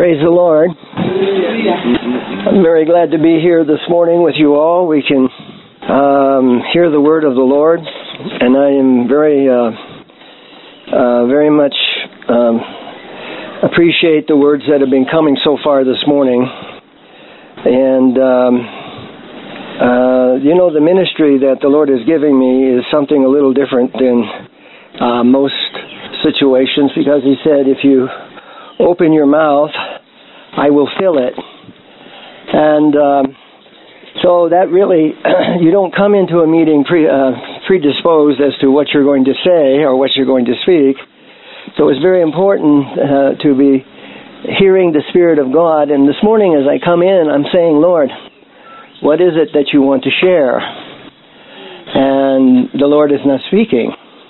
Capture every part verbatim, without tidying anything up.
Praise the Lord. I'm very glad to be here this morning with you all. We can um, hear the word of the Lord, and I am very, uh, uh, very much um, appreciate the words that have been coming so far this morning. And, um, uh, you know, the ministry that the Lord is giving me is something a little different than uh, most situations, because He said, if you open your mouth, I will fill it. And um, so that really, you don't come into a meeting pre, uh, predisposed as to what you're going to say or what you're going to speak. So it's very important uh, to be hearing the Spirit of God. And this morning as I come in, I'm saying, Lord, what is it that you want to share? And the Lord is not speaking.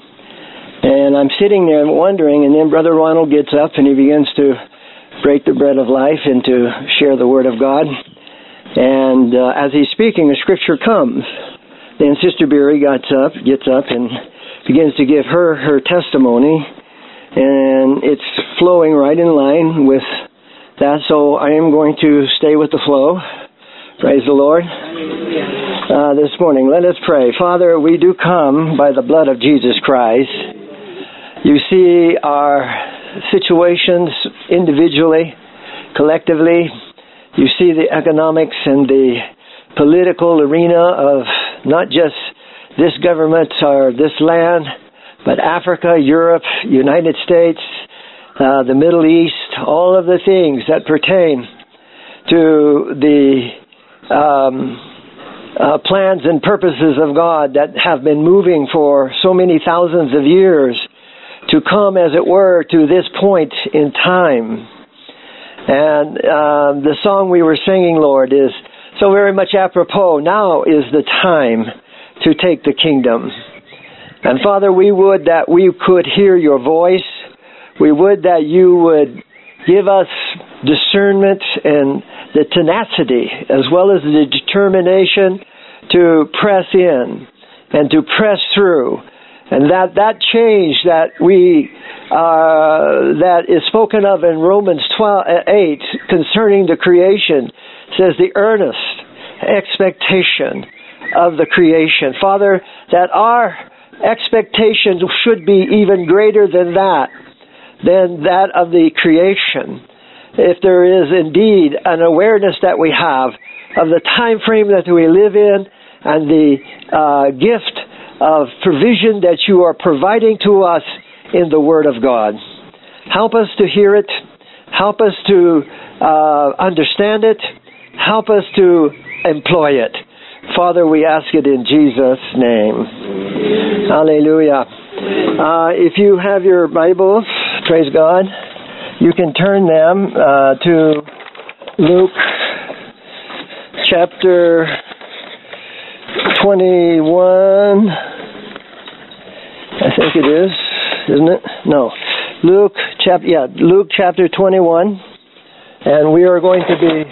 And I'm sitting there wondering, and then Brother Ronald gets up and he begins to break the bread of life and to share the Word of God. And uh, as he's speaking, a scripture comes. Then Sister Beery gets up, gets up and begins to give her her testimony. And it's flowing right in line with that. So I am going to stay with the flow. Praise the Lord. Uh, this morning, let us pray. Father, we do come by the blood of Jesus Christ. You see our situations individually, collectively. You see the economics and the political arena of not just this government or this land, but Africa, Europe, United States, uh, the Middle East, all of the things that pertain to the um, uh, plans and purposes of God that have been moving for so many thousands of years to come, as it were, to this point in time. And uh, the song we were singing, Lord, is so very much apropos. Now is the time to take the kingdom. And Father, we would that we could hear your voice. We would that you would give us discernment and the tenacity, as well as the determination to press in and to press through. And that, that change that we uh, that is spoken of in Romans twelve, eight concerning the creation says the earnest expectation of the creation. Father, that our expectations should be even greater than that, than that of the creation. If there is indeed an awareness that we have of the time frame that we live in and the uh, gift of provision that you are providing to us in the Word of God. Help us to hear it. Help us to uh, understand it. Help us to employ it. Father, we ask it in Jesus' name. Hallelujah. Uh, if you have your Bibles, praise God, you can turn them uh, to Luke chapter twenty-one, I think it is, isn't it? No. Luke chapter, yeah, Luke chapter twenty-one, and we are going to be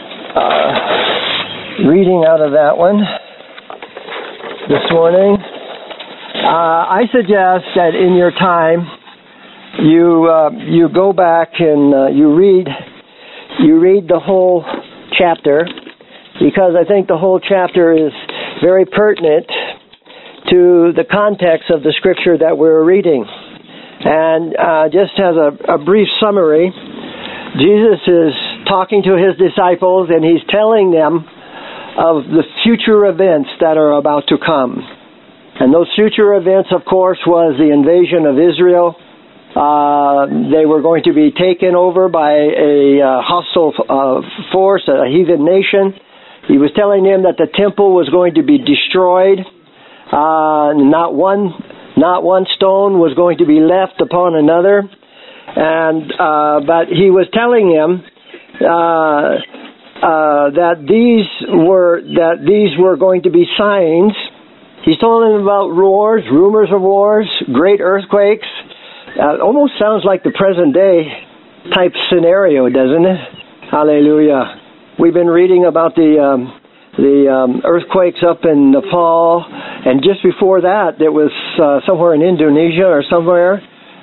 uh, reading out of that one this morning. Uh, I suggest that in your time, you uh, you go back and uh, you read you read the whole chapter, because I think the whole chapter is very pertinent to the context of the scripture that we're reading. And uh, just as a, a brief summary, Jesus is talking to his disciples and he's telling them of the future events that are about to come. And those future events, of course, was the invasion of Israel. Uh, they were going to be taken over by a uh, hostile uh, force, a heathen nation. He was telling them that the temple was going to be destroyed. Uh, not one, not one stone was going to be left upon another. And uh, but he was telling them uh, uh, that these were that these were going to be signs. He's telling them about wars, rumors of wars, great earthquakes. Uh, almost sounds like the present day type scenario, doesn't it? Hallelujah. We've been reading about the um, the um, earthquakes up in Nepal, and just before that, there was uh, somewhere in Indonesia or somewhere,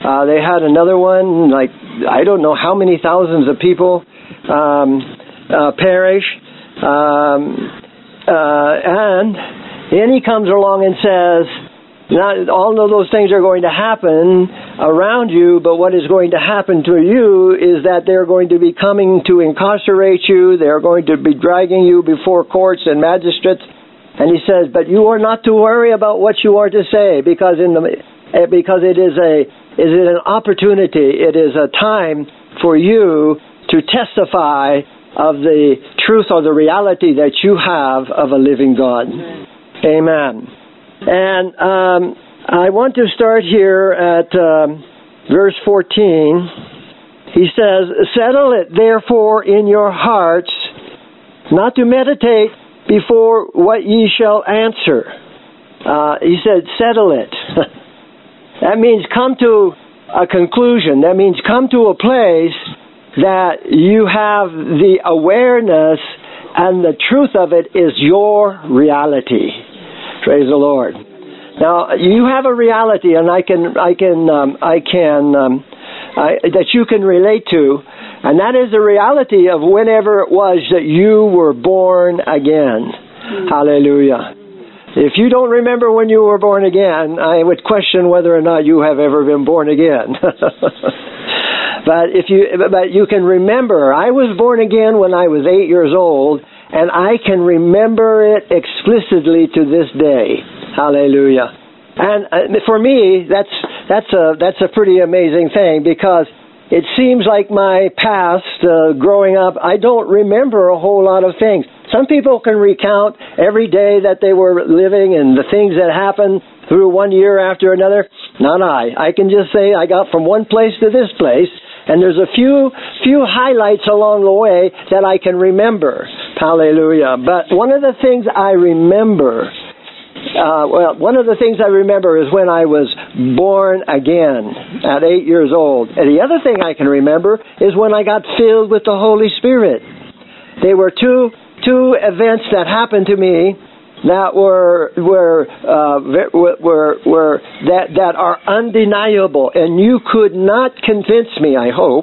Uh, they had another one, like, I don't know how many thousands of people um, uh, perish. Um, uh, and then he comes along and says, not all of those things are going to happen around you, but what is going to happen to you is that they're going to be coming to incarcerate you. They're going to be dragging you before courts and magistrates. And he says, but you are not to worry about what you are to say, because in the because it is a is it an opportunity. It is a time for you to testify of the truth or the reality that you have of a living God. Amen. And um, I want to start here at um, verse fourteen. He says, settle it therefore in your hearts, not to meditate before what ye shall answer. Uh, he said, settle it. That means come to a conclusion. That means come to a place that you have the awareness and the truth of it is your reality. Praise the Lord. Now you have a reality, and I can, I can, um, I can, um, I, that you can relate to, and that is the reality of whenever it was that you were born again. Mm. Hallelujah. If you don't remember when you were born again, I would question whether or not you have ever been born again. But if you, but you can remember, I was born again when I was eight years old. And I can remember it explicitly to this day. Hallelujah. And uh, for me, that's that's a that's a pretty amazing thing, because it seems like my past, uh, growing up, I don't remember a whole lot of things. Some people can recount every day that they were living and the things that happened through one year after another. Not I. I can just say I got from one place to this place, and there's a few few highlights along the way that I can remember. Hallelujah. But one of the things I remember, uh, well, one of the things I remember is when I was born again at eight years old. And the other thing I can remember is when I got filled with the Holy Spirit. They were two two events that happened to me that were were uh, were were that that are undeniable, and you could not convince me. I hope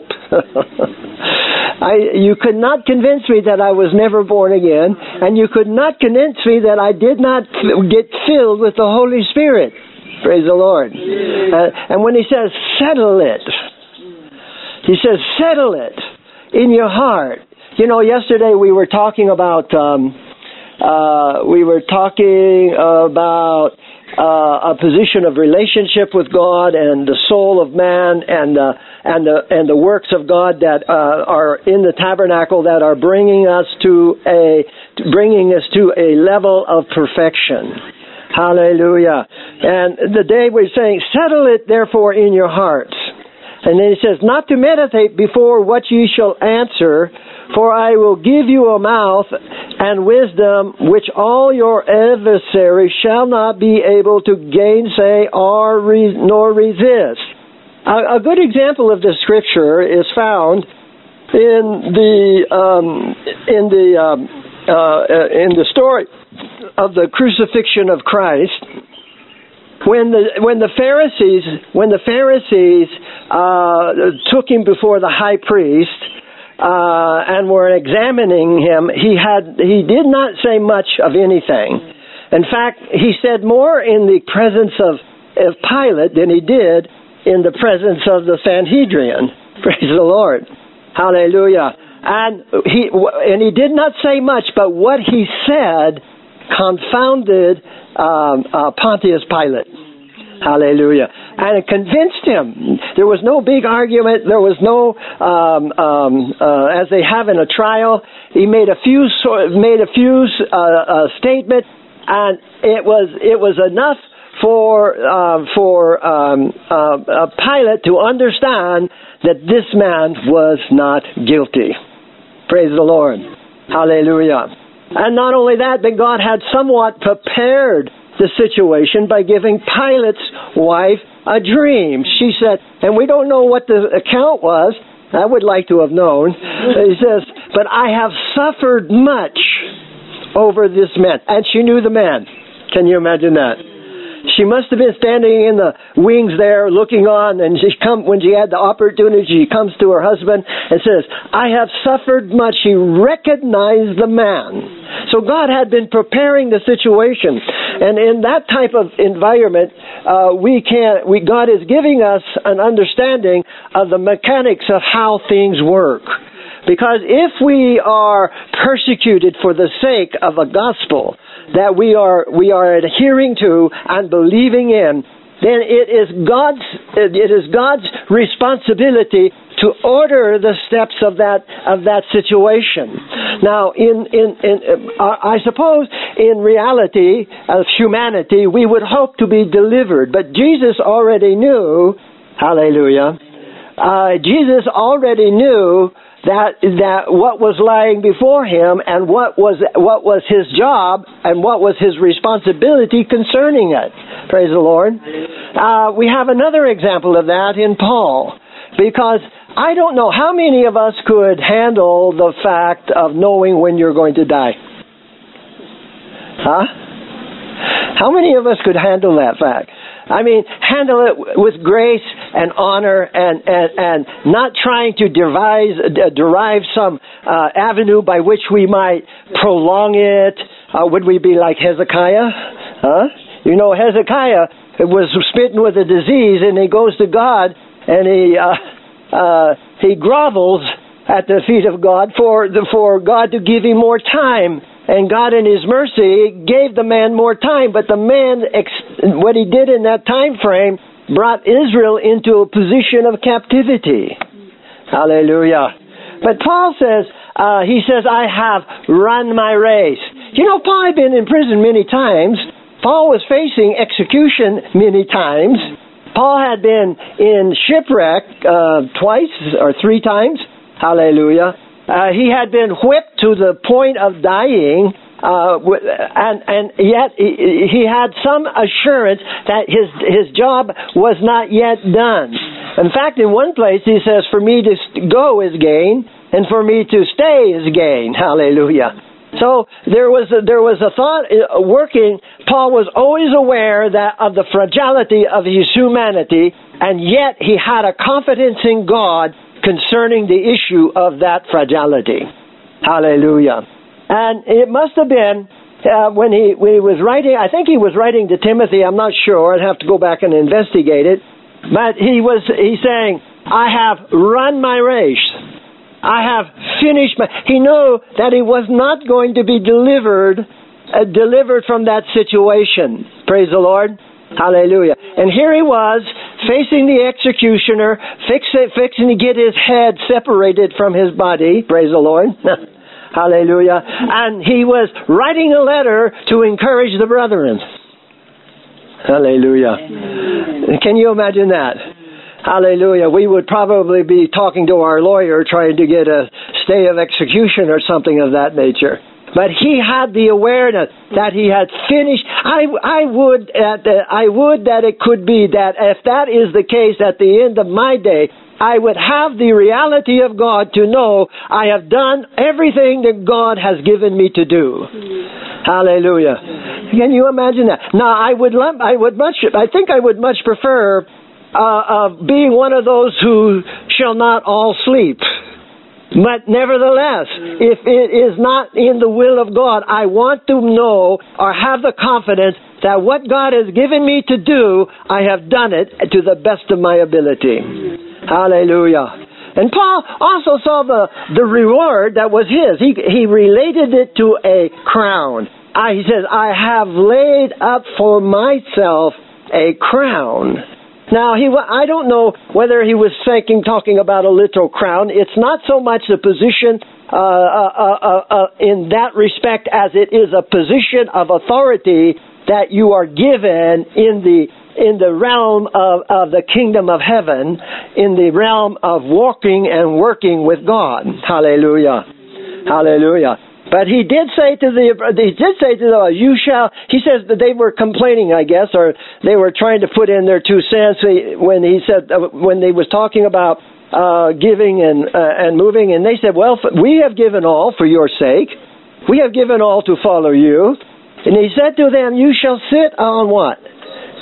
I you could not convince me that I was never born again, and you could not convince me that I did not get filled with the Holy Spirit. Praise the Lord. Uh, and when he says settle it, he says settle it in your heart. You know, yesterday we were talking about. Um, Uh, we were talking about uh, a position of relationship with God and the soul of man, and uh, and the and the works of God that uh, are in the tabernacle that are bringing us to a bringing us to a level of perfection. Hallelujah! And the day we're saying, settle it therefore in your hearts, and then he says, not to meditate before what ye shall answer. For I will give you a mouth and wisdom which all your adversaries shall not be able to gainsay or re- nor resist. A, a good example of this scripture is found in the um, in the um, uh, in the story of the crucifixion of Christ. When the when the Pharisees when the Pharisees uh, took him before the high priest. Uh, and were examining him, he had he did not say much of anything. In fact, he said more in the presence of, of Pilate than he did in the presence of the Sanhedrin. Praise the Lord. Hallelujah. And he and he did not say much, but what he said confounded um, uh, Pontius Pilate. Hallelujah. And it convinced him. There was no big argument. There was no, um, um, uh, as they have in a trial, he made a few, made a few uh, uh, statements, and it was it was enough for uh, for um, uh, uh, Pilate to understand that this man was not guilty. Praise the Lord. Hallelujah. And not only that, but God had somewhat prepared the situation by giving Pilate's wife a dream. She said, and we don't know what the account was. I would like to have known. He says, but I have suffered much over this man. And she knew the man. Can you imagine that? She must have been standing in the wings there looking on, and she come when she had the opportunity, she comes to her husband and says, I have suffered much. She recognized the man. So God had been preparing the situation. And in that type of environment, uh, we can we God is giving us an understanding of the mechanics of how things work. Because if we are persecuted for the sake of a gospel that we are we are adhering to and believing in, then it is God's it is God's responsibility to order the steps of that of that situation. Now, in in, in uh, I suppose in reality of humanity, we would hope to be delivered, but Jesus already knew. Hallelujah! Uh, Jesus already knew that that what was lying before him and what was what was his job and what was his responsibility concerning it. Praise the Lord. Uh, we have another example of that in Paul, because I don't know how many of us could handle the fact of knowing when you're going to die. Huh? How many of us could handle that fact? I mean, handle it with grace and honor and, and, and not trying to devise, uh, derive some uh, avenue by which we might prolong it. Uh, would we be like Hezekiah? Huh? You know, Hezekiah was smitten with a disease, and he goes to God and he uh, uh, he grovels at the feet of God for the, for God to give him more time. And God in His mercy gave the man more time, but the man, what he did in that time frame, brought Israel into a position of captivity. Hallelujah. But Paul says, uh, he says, I have run my race. You know, Paul had been in prison many times. Paul was facing execution many times. Paul had been in shipwreck uh, twice or three times. Hallelujah. Uh, he had been whipped to the point of dying, uh, and and yet he, he had some assurance that his his job was not yet done. In fact, in one place he says, "For me to go is gain, and for me to stay is gain." Hallelujah. So there was a, there was a thought working. Paul was always aware that of the fragility of his humanity, and yet he had a confidence in God concerning the issue of that fragility. Hallelujah. And it must have been uh, when he when he was writing, I think he was writing to Timothy, I'm not sure, I'd have to go back and investigate it, but he was he's saying, I have run my race. I have finished my... He knew that he was not going to be delivered, uh, delivered from that situation. Praise the Lord. Hallelujah. And here he was, facing the executioner, fix it, fixing to get his head separated from his body. Praise the Lord. Hallelujah. And he was writing a letter to encourage the brethren. Hallelujah. Can you imagine that? Hallelujah. We would probably be talking to our lawyer trying to get a stay of execution or something of that nature. But he had the awareness that he had finished. I, I would uh, I would that it could be that if that is the case at the end of my day, I would have the reality of God to know I have done everything that God has given me to do. Mm-hmm. Hallelujah. Mm-hmm. Can you imagine that? Now, I would love, I would much, I think I would much prefer uh, of being one of those who shall not all sleep. But nevertheless, if it is not in the will of God, I want to know or have the confidence that what God has given me to do, I have done it to the best of my ability. Hallelujah. And Paul also saw the, the reward that was his. He, he related it to a crown. I, he says, I have laid up for myself a crown. Now, he, I don't know whether he was thinking, talking about a literal crown. It's not so much a position uh, uh, uh, uh, in that respect as it is a position of authority that you are given in the in the realm of, of the kingdom of heaven, in the realm of walking and working with God. Hallelujah. Hallelujah. But he did say to the, he did say to the, you shall, he says that they were complaining, I guess, or they were trying to put in their two cents when he said, when they was talking about uh, giving and, uh, and moving, and they said, well, we have given all for your sake. We have given all to follow you. And he said to them, you shall sit on what?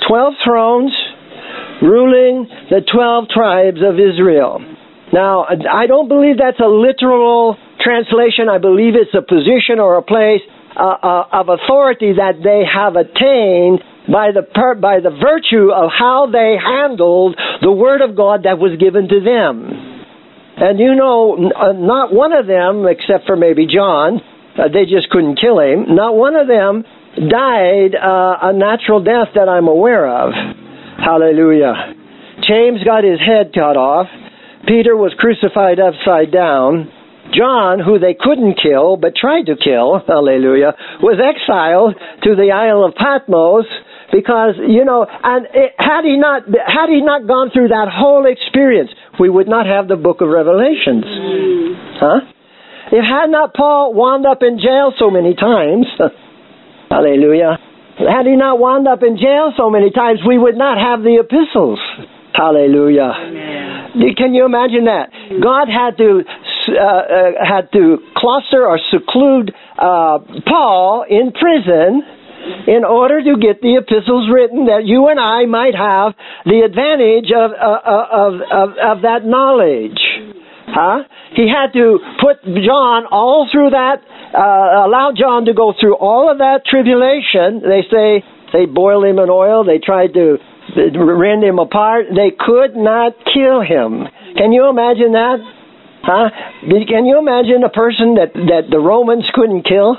twelve thrones ruling the twelve tribes of Israel. Now, I don't believe that's a literal translation. I believe it's a position or a place uh, uh, of authority that they have attained by the per- by the virtue of how they handled the Word of God that was given to them. And you know, uh, not one of them, except for maybe John, uh, they just couldn't kill him, not one of them died uh, a natural death that I'm aware of. Hallelujah. James got his head cut off. Peter was crucified upside down. John, who they couldn't kill but tried to kill, hallelujah, was exiled to the Isle of Patmos because, you know, and it, had he not had he not gone through that whole experience, we would not have the book of Revelations. Mm. Huh? If had not Paul wound up in jail so many times, hallelujah, had he not wound up in jail so many times, we would not have the epistles. Hallelujah. Amen. Can you imagine that? God had to uh, uh, had to cluster or seclude uh, Paul in prison in order to get the epistles written that you and I might have the advantage of uh, of, of of that knowledge. Huh? He had to put John all through that, uh, allow John to go through all of that tribulation. They say they boiled him in oil. They tried to rend him apart. They could not kill him. Can you imagine that? Huh? Can you imagine a person that, that the Romans couldn't kill?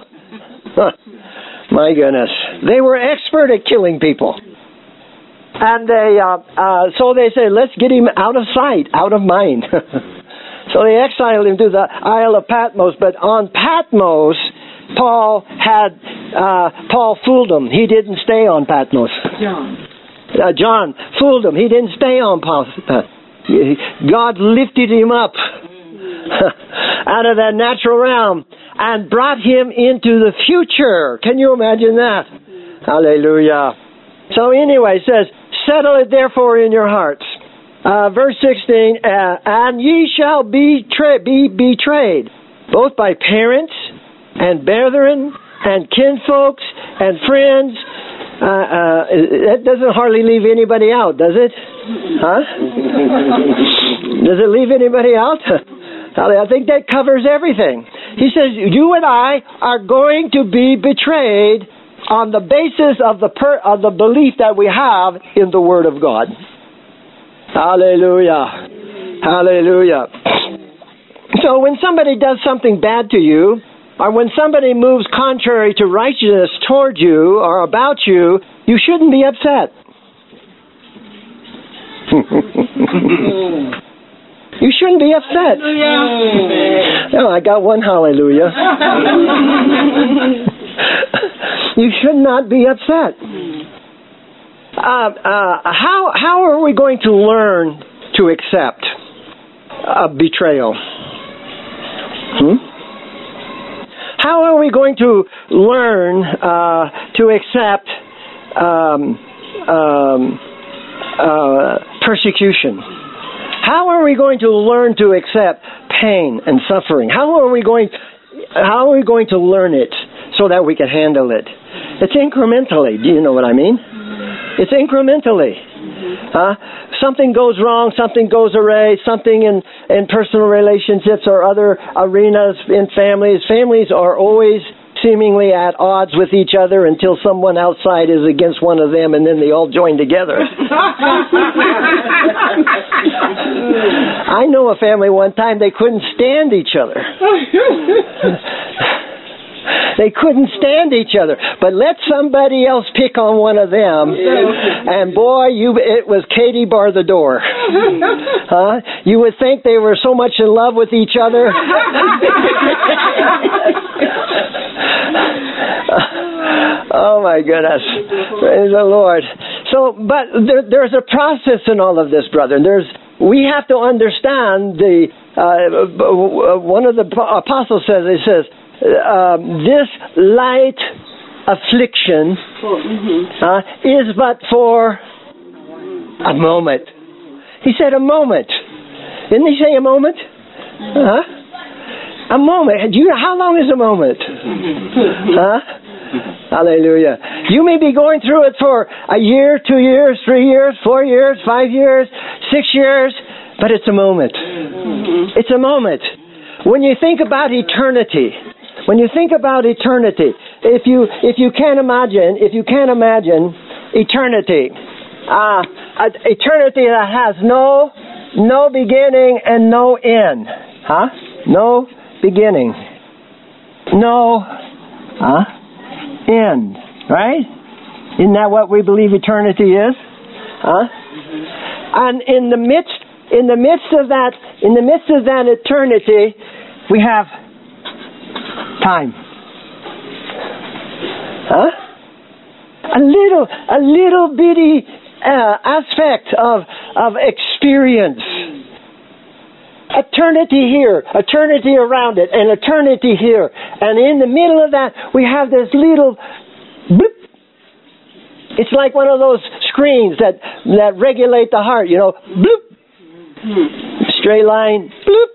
My goodness. They were expert at killing people. And they, uh, uh, so they said, let's get him out of sight, out of mind. So they exiled him to the Isle of Patmos. But on Patmos, Paul had, uh, Paul fooled him. He didn't stay on Patmos. John. Uh, John fooled him. He didn't stay on Patmos. God lifted him up out of that natural realm and brought him into the future. Can you imagine that? Hallelujah. So anyway, it says, settle it therefore in your hearts. Uh, verse sixteen, uh, and ye shall be, tra- be betrayed, both by parents and brethren and kinfolks and friends. Uh, uh, that doesn't hardly leave anybody out, does it? Huh? Does it leave anybody out? I think that covers everything. He says, you and I are going to be betrayed on the basis of the per- of the belief that we have in the Word of God. Hallelujah. Hallelujah. So when somebody does something bad to you, or when somebody moves contrary to righteousness toward you or about you, you shouldn't be upset. You shouldn't be upset. Oh, I got one hallelujah. You should not be upset. Uh, uh, how how are we going to learn to accept a betrayal? Hmm? How are we going to learn uh, to accept um, um, uh, persecution? How are we going to learn to accept pain and suffering? How are we going? How are we going to learn it so that we can handle it? It's incrementally. Do you know what I mean? It's incrementally. Uh, something goes wrong, something goes awry, something in, in personal relationships or other arenas in families. Families are always seemingly at odds with each other until someone outside is against one of them, and then they all join together. I know a family one time, they couldn't stand each other. They couldn't stand each other. But let somebody else pick on one of them, and boy, you it was Katie bar the door. Huh? You would think they were so much in love with each other. Oh my goodness. Praise the Lord. So, but there, there's a process in all of this, brother. There's we have to understand the uh, one of the apostles says, he says, Uh, this light affliction uh, is but for a moment. He said a moment. Didn't he say a moment? Uh-huh. A moment. Do you know how long is a moment? Huh? Hallelujah. You may be going through it for a year, two years, three years, four years, five years, six years, but it's a moment. It's a moment. When you think about eternity, when you think about eternity, if you if you can't imagine, if you can't imagine eternity, uh, eternity that has no no beginning and no end, huh? No beginning, no, huh? End, right? Isn't that what we believe eternity is? Huh? And in the midst, in the midst of that, in the midst of that eternity, we have time. Huh? A little, a little bitty uh, aspect of of experience. Eternity here, eternity around it, and eternity here. And in the middle of that, we have this little bloop. It's like one of those screens that, that regulate the heart, you know, bloop. Straight line, bloop.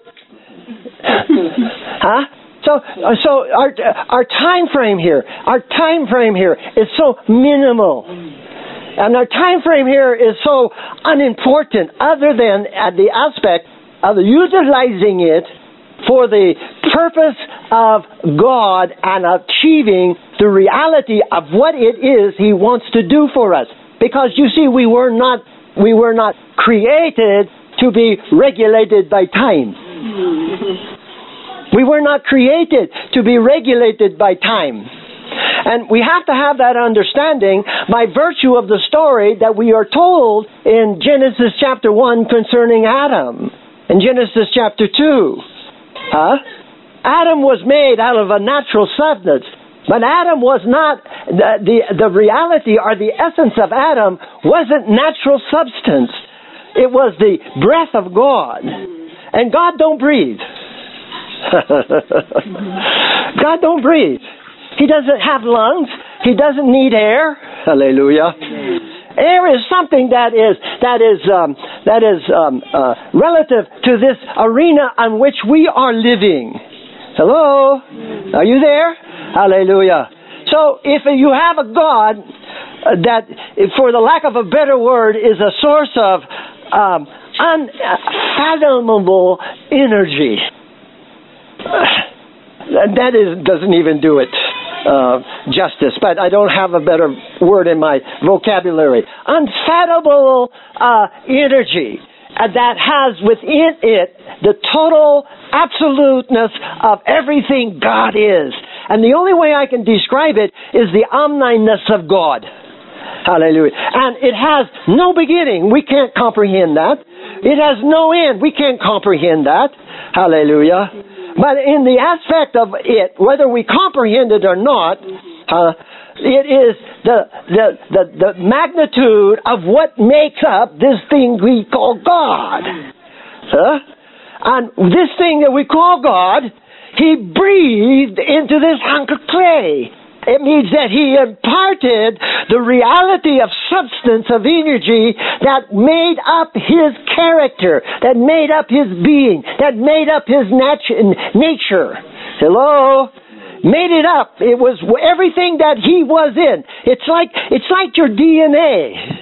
Huh? So, so our our time frame here, our time frame here is so minimal. And our time frame here is so unimportant, other than at the aspect of utilizing it for the purpose of God and achieving the reality of what it is He wants to do for us. Because you see, we were not we were not created to be regulated by time. We were not created to be regulated by time. And we have to have that understanding by virtue of the story that we are told in Genesis chapter one concerning Adam. In Genesis chapter two, huh? Adam was made out of a natural substance, but Adam was not, the, the, the reality or the essence of Adam wasn't natural substance. It was the breath of God. And God don't breathe. God don't breathe. He doesn't have lungs. He doesn't need air. Hallelujah. Air is something that is that is um, that is um, uh, relative to this arena on which we are living. Hello, are you there? Hallelujah. So, if you have a God that, for the lack of a better word, is a source of um, unfathomable energy, that is doesn't even do it Uh, justice, but I don't have a better word in my vocabulary. Unfathomable uh, energy uh, that has within it the total absoluteness of everything God is. And the only way I can describe it is the omniness of God. Hallelujah. And it has no beginning. We can't comprehend that. It has no end. We can't comprehend that. Hallelujah. But in the aspect of it, whether we comprehend it or not, uh, it is the, the the the magnitude of what makes up this thing we call God. Huh? And this thing that we call God, He breathed into this hunk of clay. It means that He imparted the reality of substance, of energy that made up His character, that made up His being, that made up His natu- nature. Hello? Made it up. It was everything that He was in. It's like it's like your D N A.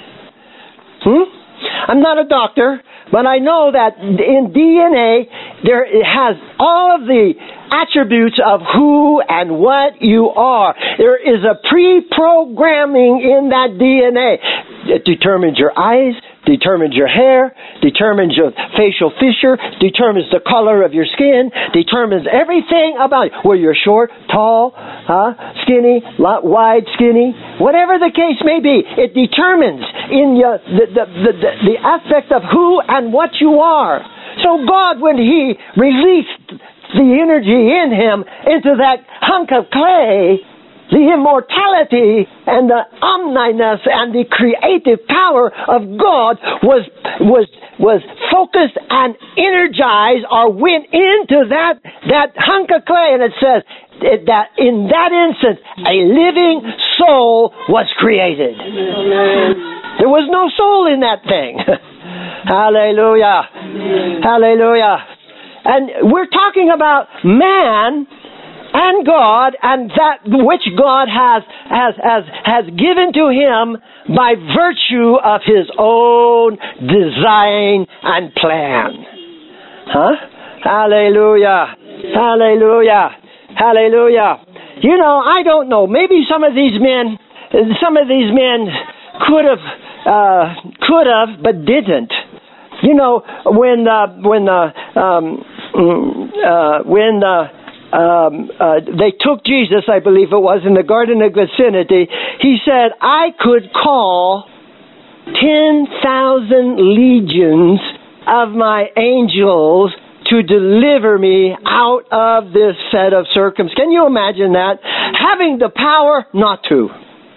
Hmm? I'm not a doctor, but I know that in D N A there it has all of the attributes of who and what you are. There is a pre-programming in that D N A. It determines your eyes, determines your hair, determines your facial feature, determines the color of your skin, determines everything about you. Whether you're short, tall, huh, skinny, wide, skinny, whatever the case may be, it determines in your, the, the, the, the, the aspect of who and what you are. So God, when He released the energy in Him into that hunk of clay, the immortality and the omniness and the creative power of God was was was focused and energized or went into that that hunk of clay, and it says that in that instant a living soul was created. Amen. There was no soul in that thing. Hallelujah. Amen. Hallelujah. And we're talking about man and God, and that which God has, has, has, has given to him by virtue of his own design and plan. Huh? Hallelujah. Hallelujah. Hallelujah. You know, I don't know. Maybe some of these men, some of these men could have, uh, could have, but didn't. You know, when uh, when uh, um, uh, when uh, um, uh, they took Jesus, I believe it was, in the Garden of Gethsemane, he said, "I could call ten thousand legions of my angels to deliver me out of this set of circumstances." Can you imagine that? Having the power not to.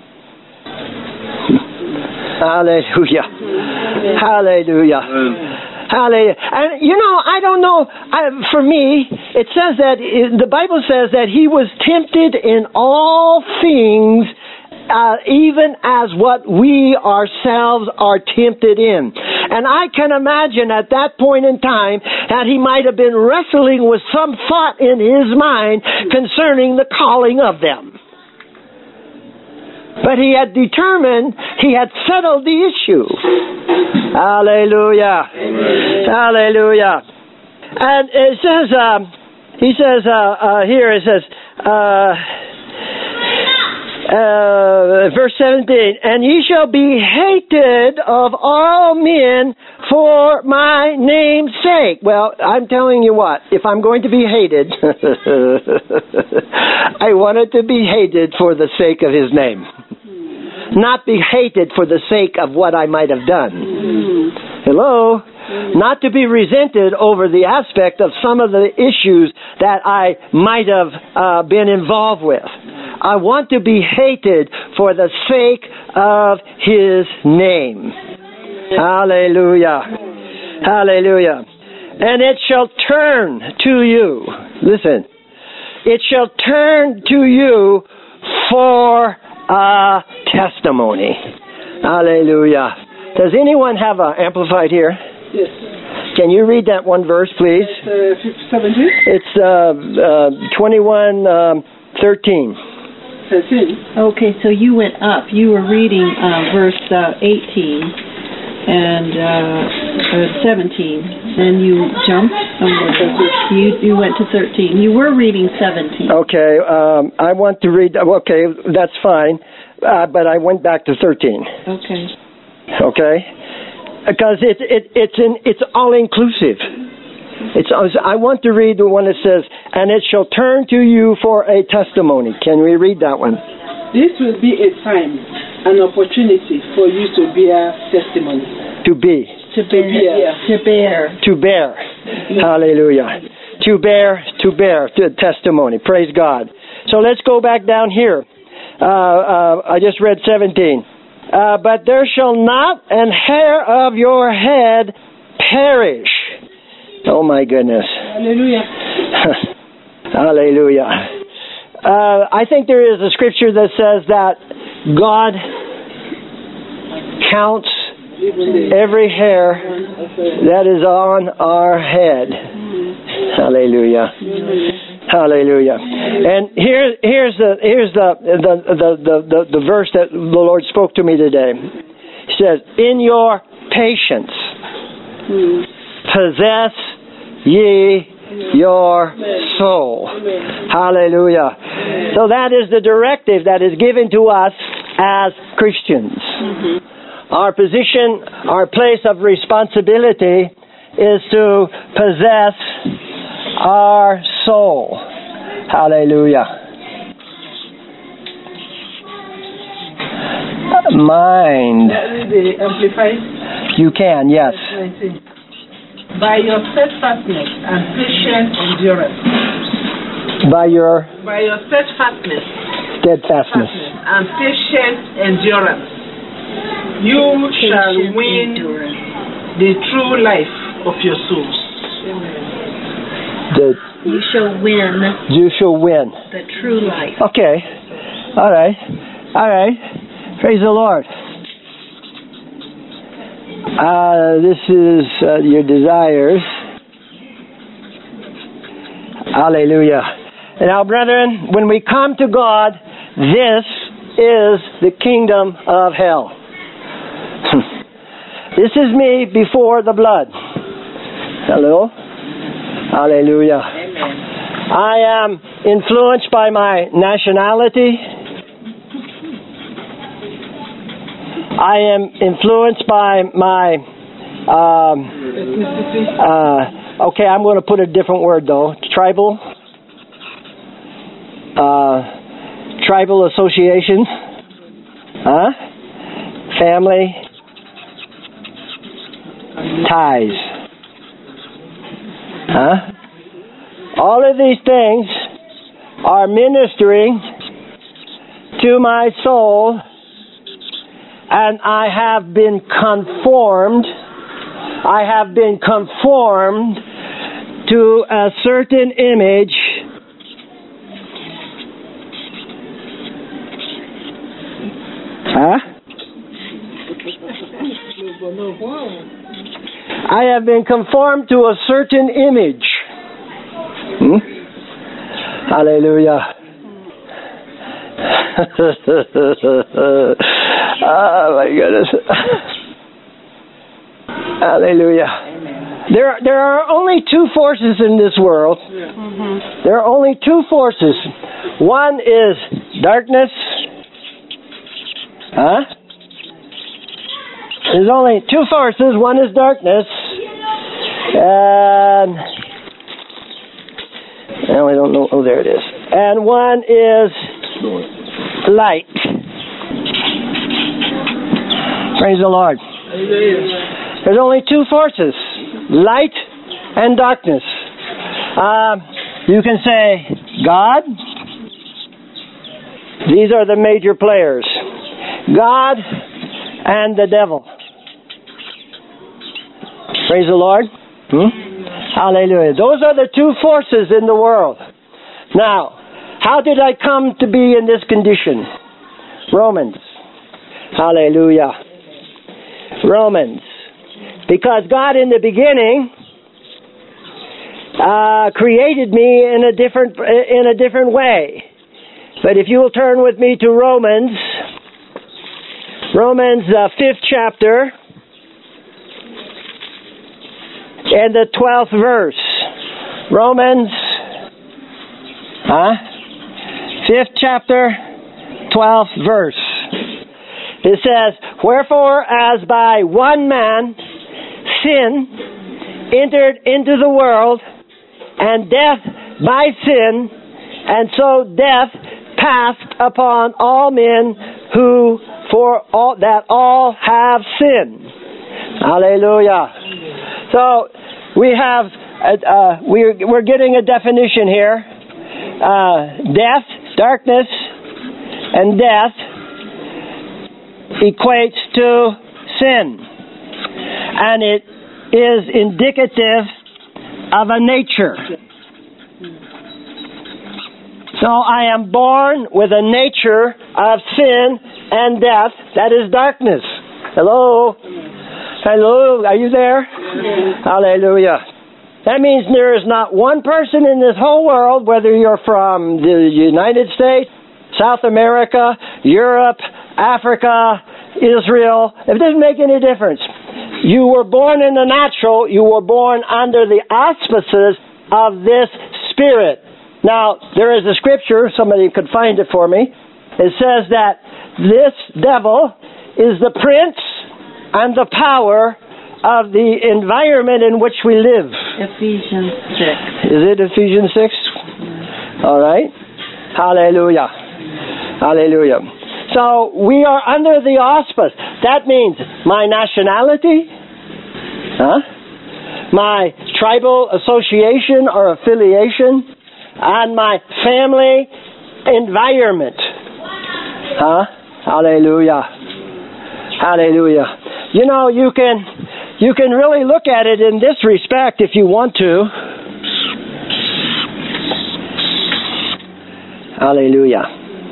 Hallelujah. Hallelujah. Hallelujah. And you know, I don't know, I, for me, it says that, the Bible says that he was tempted in all things, uh, even as what we ourselves are tempted in. And I can imagine at that point in time that he might have been wrestling with some thought in his mind concerning the calling of them. But he had determined, he had settled the issue. Hallelujah. Amen. Hallelujah. And it says, uh, he says uh, uh, here, it says, uh, uh, verse seventeen, "And ye shall be hated of all men for my name's sake." Well, I'm telling you what, if I'm going to be hated, I want it to be hated for the sake of his name. Not be hated for the sake of what I might have done. Hello? Not to be resented over the aspect of some of the issues that I might have uh, been involved with. I want to be hated for the sake of his name. Hallelujah. Hallelujah. "And it shall turn to you." Listen. "It shall turn to you for a testimony." Hallelujah. Does anyone have an Amplified here? Yes. Can you read that one verse, please? It's uh, seventeen? It's uh, uh, twenty-one, um, thirteen. thirteen. Okay, so you went up. You were reading uh, verse uh, eighteen and uh, uh, seventeen. Then you jumped somewhere. You, you went to thirteen. You were reading seventeen. Okay, um, I want to read, okay, that's fine, uh, but I went back to thirteen. Okay. Okay? Because it, it, it's, in, it's all-inclusive. It's, I want to read the one that says, "And it shall turn to you for a testimony." Can we read that one? "This will be a time, an opportunity for you to bear testimony." To be. To bear. To bear. To bear. Hallelujah. To bear, to bear, to testimony. Praise God. So let's go back down here. Uh, uh, I just read seventeen. Uh, "But there shall not an hair of your head perish." Oh my goodness. Hallelujah. Hallelujah. Uh, I think there is a scripture that says that God counts every hair that is on our head. Hallelujah. Hallelujah. And here, here's the here's the the, the, the, the the verse that the Lord spoke to me today. He says, "In your patience, possess ye your soul." Hallelujah. So that is the directive that is given to us as Christians. Mm-hmm. Our position, our place of responsibility is to possess our soul. Hallelujah. Mind. The Amplified? You can, yes. "By your steadfastness and patient endurance." By your By your steadfastness steadfastness and patient endurance, you shall win the true life of your souls. the You shall win you shall win. the true life. Okay. All right. All right. Praise the Lord. Uh, this is uh, your desires. Hallelujah. Now, brethren, when we come to God, this is the kingdom of hell. This is me before the blood. Hello? Hallelujah. Amen. I am influenced by my nationality. I am influenced by my, um, uh, okay, I'm going to put a different word though, tribal, uh, tribal association, huh? Family, ties, huh? All of these things are ministering to my soul, and I have been conformed, I have been conformed to a certain image huh? I have been conformed to a certain image. Hmm? Hallelujah. Oh my goodness. Hallelujah. Amen. There, there are only two forces in this world. Mm-hmm. There are only two forces. One is darkness. Huh? There's only two forces. One is darkness. And now I don't know. Oh, there it is. And one is light. Praise the Lord. There's only two forces, light and darkness. Um, you can say God. These are the major players. God and the devil. Praise the Lord. Hmm? Hallelujah. Those are the two forces in the world. Now, how did I come to be in this condition? Romans. Hallelujah. Romans. Because God in the beginning uh, created me in a different in a different way. But if you will turn with me to Romans, Romans uh, fifth chapter, and the twelfth verse. Romans, huh? Fifth chapter, twelfth verse. It says, "Wherefore, as by one man sin entered into the world, and death by sin, and so death passed upon all men, who for all that all have sinned." Hallelujah. So we have uh, uh, we're we're getting a definition here. Uh, death, darkness, and death equates to sin, and it is indicative of a nature. So I am born with a nature of sin and death. That is darkness. Hello? Hello? Are you there? Yes. Hallelujah. That means there is not one person in this whole world, whether you're from the United States, South America, Europe, Africa, Israel. It doesn't make any difference. You were born in the natural. You were born under the auspices of this spirit. Now, there is a scripture, somebody could find it for me. It says that this devil is the prince and the power of the environment in which we live. Ephesians six. Is it Ephesians six? Yeah. All right. Hallelujah. Hallelujah. So we are under the auspice. That means my nationality, huh? My tribal association or affiliation, and my family environment. Huh? Hallelujah. Hallelujah. You know, you can you can really look at it in this respect if you want to. Hallelujah.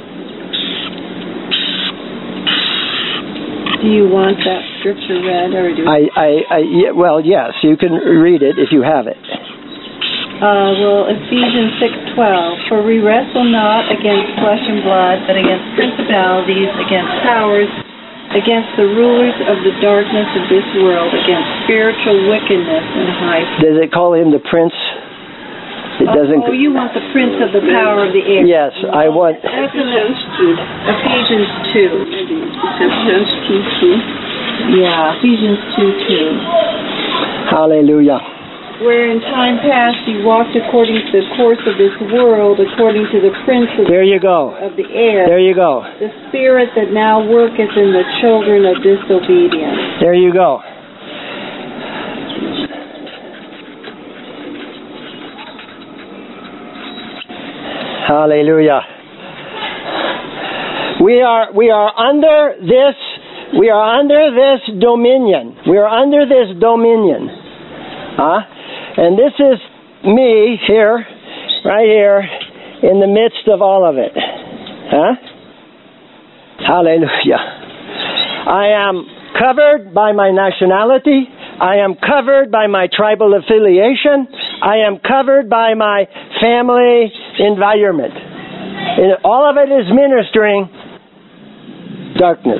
Do you want that scripture read, or do I, I, I, yeah, well, yes, you can read it if you have it. Uh, well, Ephesians six twelve. For we wrestle not against flesh and blood, but against principalities, against powers, against the rulers of the darkness of this world, against spiritual wickedness in high places. Does it call him the prince? It doesn't. Oh, you want the prince of the power of the air. Yes, I want. That's in Ephesians two. Ephesians two two. Yeah, Ephesians two two. Hallelujah. Where in time past you walked according to the course of this world, according to the prince of, there you go. of the air. There you go. The spirit that now worketh in the children of disobedience. There you go. Hallelujah. We are we are under this we are under this dominion. We are under this dominion. Huh? And this is me here, right here, in the midst of all of it. Huh? Hallelujah. I am covered by my nationality. I am covered by my tribal affiliation. I am covered by my family environment. And all of it is ministering darkness.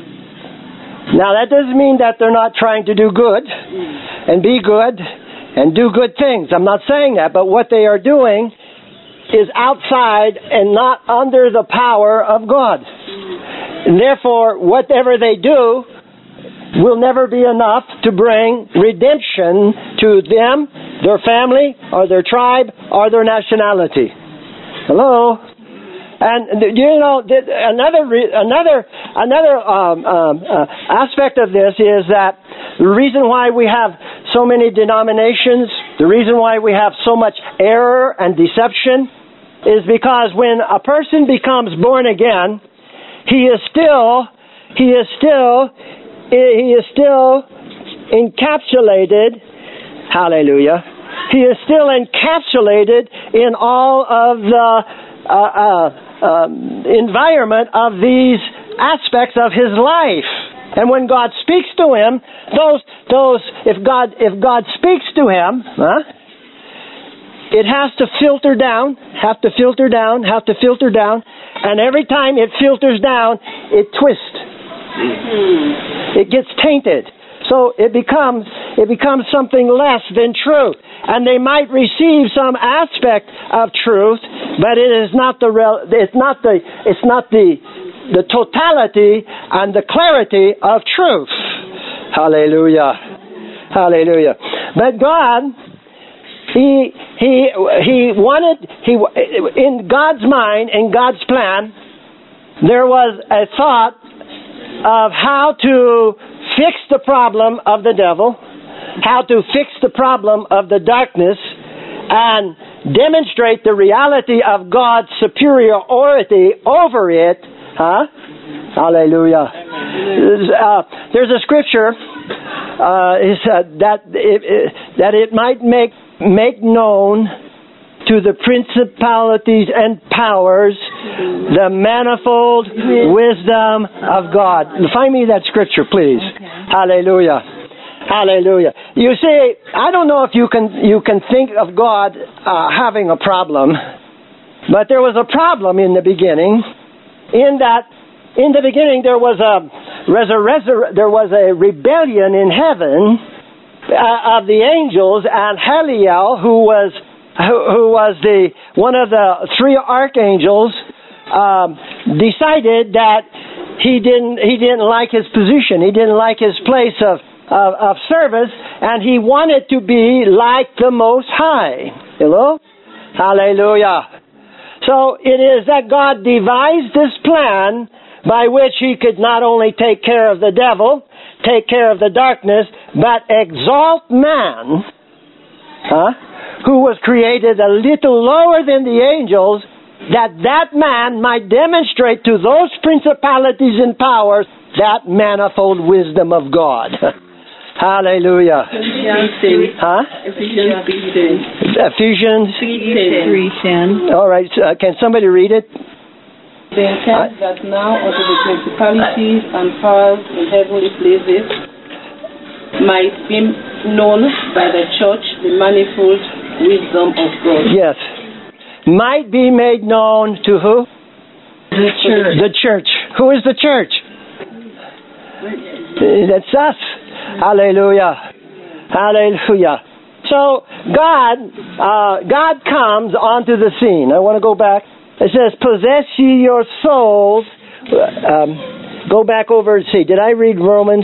Now, that doesn't mean that they're not trying to do good and be good and do good things. I'm not saying that, but what they are doing is outside and not under the power of God. And therefore, whatever they do will never be enough to bring redemption to them, their family, or their tribe, or their nationality. Hello? And you know, another another another um, um, uh, aspect of this is that the reason why we have so many denominations, the reason why we have so much error and deception, is because when a person becomes born again, he is still he is still he is still encapsulated. Hallelujah. He is still encapsulated in all of the uh, uh, um, environment of these aspects of his life. And when God speaks to him, those those if God if God speaks to him, huh, it has to filter down, have to filter down, have to filter down, and every time it filters down, it twists. Mm-hmm. It gets tainted. So it becomes it becomes something less than truth. And they might receive some aspect of truth, but it is not the real, it's not the it's not the the totality and the clarity of truth. Hallelujah. Hallelujah. But God, He He He wanted He in God's mind, in God's plan, there was a thought of how to fix the problem of the devil, how to fix the problem of the darkness, and demonstrate the reality of God's superiority over it. Huh? Hallelujah. Uh, there's a scripture uh, is, uh, that it, it, that it might make make known to the principalities and powers the manifold wisdom of God. Find me that scripture, please. Okay. Hallelujah. Hallelujah. You see, I don't know if you can you can think of God uh, having a problem, but there was a problem in the beginning. In that, in the beginning, there was a resur- there was a rebellion in heaven uh, of the angels, and Heliel, who was who, who was the one of the three archangels, um, decided that he didn't he didn't like his position. He didn't like his place of. Of, of service, and he wanted to be like the Most High. Hello? Hallelujah. So it is that God devised this plan by which he could not only take care of the devil, take care of the darkness, but exalt man, huh, who was created a little lower than the angels, that that man might demonstrate to those principalities and powers that manifold wisdom of God. Hallelujah. Ephesians, huh? Ephesians three ten. Ephesians three ten. All right. Uh, can somebody read it? They intend that now unto the principalities and powers in heavenly places might be known by the church the manifold wisdom of God. Yes. Might be made known to who? The church. The church. Who is the church? That's us. Hallelujah. Hallelujah. So God, uh, God comes onto the scene. I want to go back. It says, "Possess ye your souls." Um, go back over and see. Did I read Romans?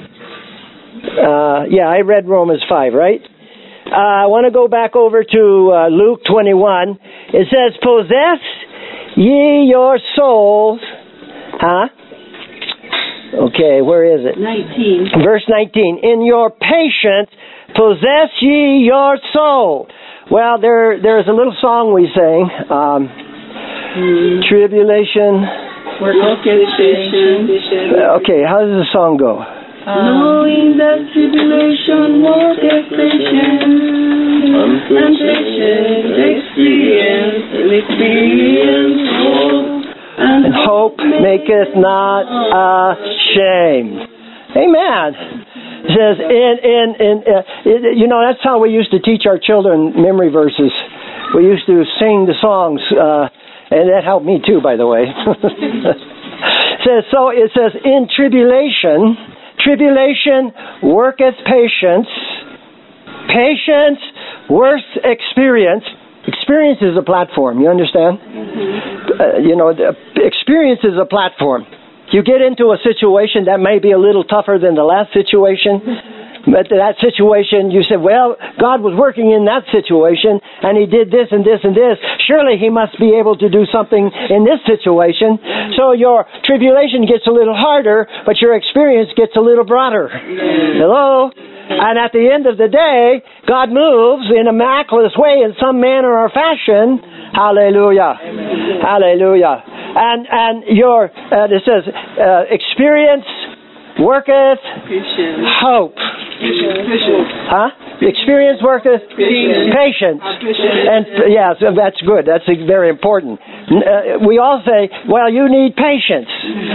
Uh, yeah, I read Romans five, right? Uh, I want to go back over to uh, Luke twenty-one. It says, "Possess ye your souls." Huh? Okay, where is it? nineteen. Verse nineteen. "In your patience, possess ye your soul." Well, there there's a little song we sing. Um, Mm. Tribulation. Work of patience. Okay, how does the song go? Knowing that tribulation worketh patience, and patience experience, and experience hope, And hope maketh not ashamed. Amen. It says, in, in, in, uh, it, you know, that's how we used to teach our children memory verses. We used to sing the songs, uh, and that helped me too, by the way. It says, so it says, in tribulation, tribulation worketh patience, patience worth experience. Experience is a platform, you understand? Mm-hmm. Uh, you know, the experience is a platform. You get into a situation that may be a little tougher than the last situation, but that situation, you said, well, God was working in that situation, and He did this and this and this. Surely He must be able to do something in this situation. So your tribulation gets a little harder, but your experience gets a little broader. Hello? And at the end of the day, God moves in a miraculous way in some manner or fashion. Hallelujah. Amen. Hallelujah. And and your, uh, it says, uh, experience worketh Patience. hope. Patience. Huh? Experience worketh Patience. patience. Patience. And uh, yeah, so that's good. That's uh, very important. Uh, we all say, well, you need patience.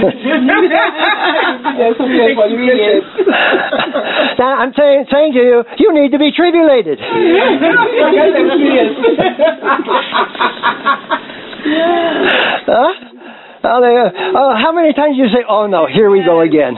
Now, I'm saying, saying to you, you need to be tribulated. Huh? Oh, they, oh, how many times do you say, oh no, here we go again?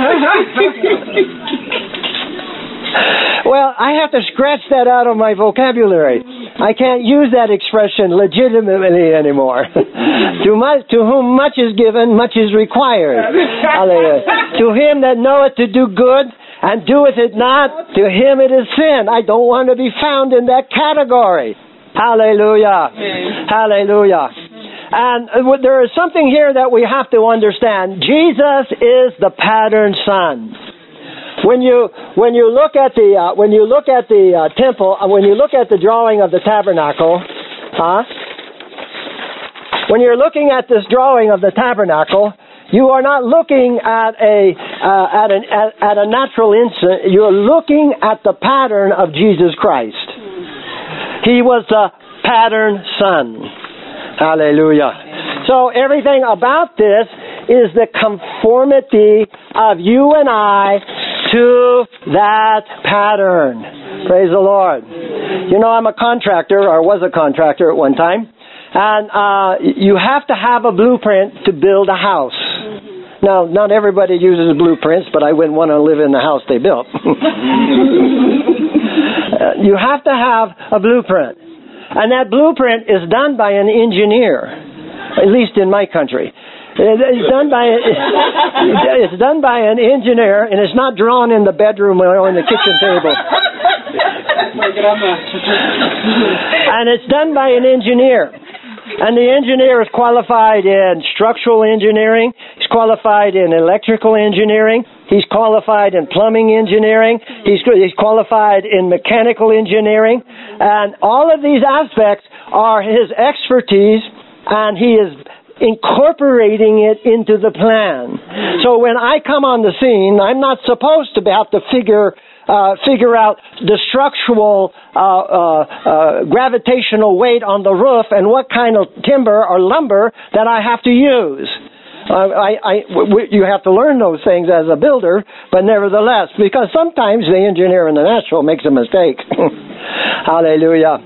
Well, I have to scratch that out of my vocabulary. I can't use that expression legitimately anymore. to, much, to whom much is given, much is required. Hallelujah. To him that knoweth to do good and doeth it not, to him it is sin. I don't want to be found in that category. Hallelujah. Amen. Hallelujah. And there is something here that we have to understand. Jesus is the pattern son. When you when you look at the uh, when you look at the uh, temple, uh, when you look at the drawing of the tabernacle, huh? When you're looking at this drawing of the tabernacle, you are not looking at a uh, at an at, at a natural instant. You're looking at the pattern of Jesus Christ. He was the pattern son. Hallelujah. So everything about this is the conformity of you and I to that pattern. Praise the Lord. You know, I'm a contractor, or was a contractor at one time, and uh, you have to have a blueprint to build a house. Now, not everybody uses blueprints, but I wouldn't want to live in the house they built. uh, you have to have a blueprint. And that blueprint is done by an engineer, at least in my country. It's done by it's done by an engineer, and it's not drawn in the bedroom or on the kitchen table. And it's done by an engineer. And the engineer is qualified in structural engineering. He's qualified in electrical engineering. He's qualified in plumbing engineering. He's, he's qualified in mechanical engineering. And all of these aspects are his expertise, and he is incorporating it into the plan. So when I come on the scene, I'm not supposed to have to figure uh, figure out the structural uh, uh, uh, gravitational weight on the roof and what kind of timber or lumber that I have to use. Uh, I, I, w- you have to learn those things as a builder, but nevertheless, because sometimes the engineer in the natural makes a mistake. Hallelujah.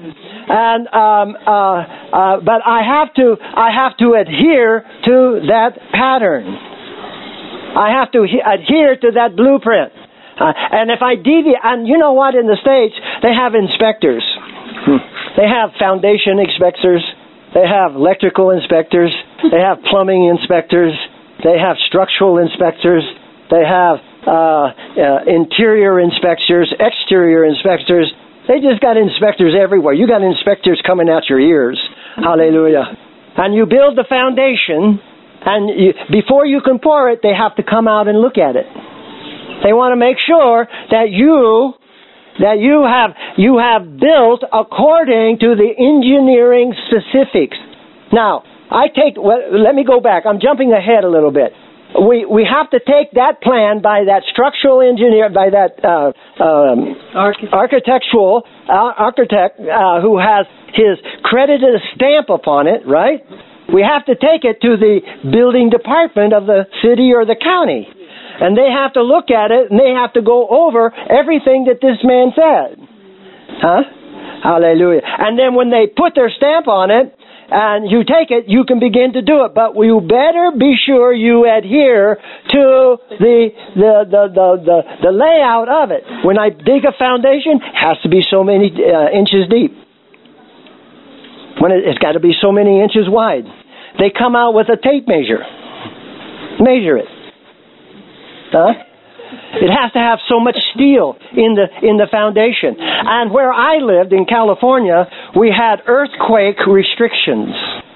And um, uh, uh, but I have to I have to adhere to that pattern. I have to he- adhere to that blueprint. Uh, and if I deviate, and you know what? In the States, they have inspectors. Hmm. They have foundation inspectors. They have electrical inspectors. They have plumbing inspectors. They have structural inspectors. They have uh, uh, interior inspectors, exterior inspectors. They just got inspectors everywhere. You got inspectors coming out your ears. Hallelujah. And you build the foundation, and you, before you can pour it, they have to come out and look at it. They want to make sure that you that you have you have built according to the engineering specifics. Now, I take well, let me go back. I'm jumping ahead a little bit. We we have to take that plan by that structural engineer, by that uh, um, Architect. architectural uh, architect uh, who has his credited stamp upon it, right? We have to take it to the building department of the city or the county. And they have to look at it, and they have to go over everything that this man said. Huh? Hallelujah. And then when they put their stamp on it, and you take it, you can begin to do it. But you better be sure you adhere to the the the the, the, the layout of it. When I dig a foundation, it has to be so many uh, inches deep. When it, it's got to be so many inches wide. They come out with a tape measure. Measure it. Huh? It has to have so much steel in the in the foundation. And where I lived in California, we had earthquake restrictions.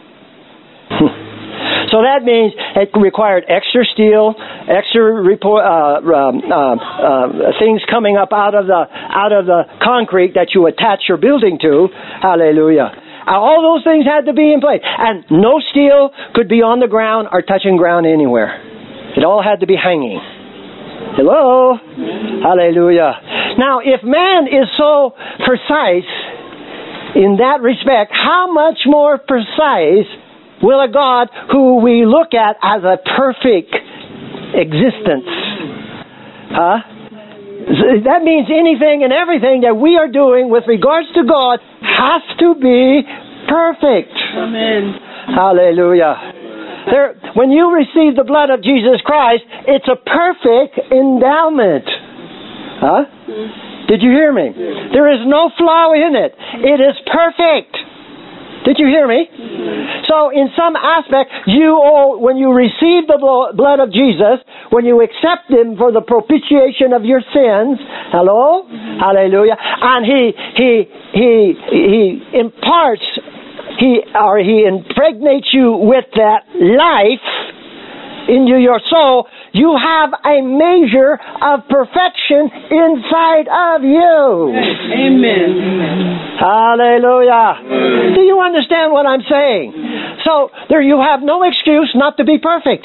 So that means it required extra steel, extra report, uh, um, uh, uh, things coming up out of the out of the concrete that you attach your building to. Hallelujah. All those things had to be in place, and no steel could be on the ground or touching ground anywhere. It all had to be hanging. Hello? Hallelujah. Now, if man is so precise in that respect, how much more precise will a God who we look at as a perfect existence? Huh? That means anything and everything that we are doing with regards to God has to be perfect. Amen. Hallelujah. There, when you receive the blood of Jesus Christ, it's a perfect endowment. Huh? Did you hear me? There is no flaw in it. It is perfect. Did you hear me? So in some aspect, you owe, when you receive the blood of Jesus, when you accept Him for the propitiation of your sins, hello? Hallelujah. And He, He, He, He imparts He or He impregnates you with that life into your soul, you have a measure of perfection inside of you. Amen. Hallelujah. Do you understand what I'm saying? So there you have no excuse not to be perfect.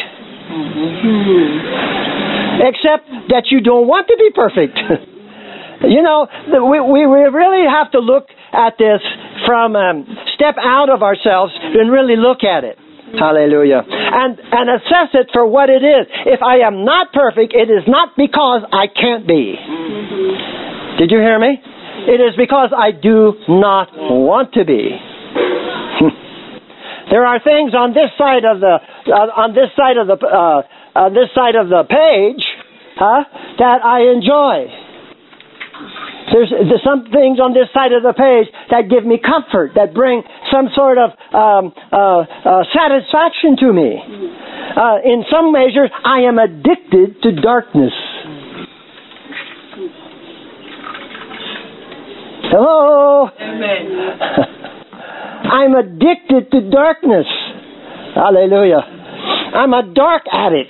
Except that you don't want to be perfect. You know, we, we really have to look at this from um, step out of ourselves and really look at it. Hallelujah. And and assess it for what it is. If I am not perfect, it is not because I can't be. Did you hear me? It is because I do not want to be. There are things on this side of the uh, on this side of the uh, on this side of the page, huh, that I enjoy. There's, there's some things on this side of the page that give me comfort, that bring some sort of um, uh, uh, satisfaction to me. Uh, in some measures, I am addicted to darkness. Hello? Amen. I'm addicted to darkness. Hallelujah. I'm a dark addict.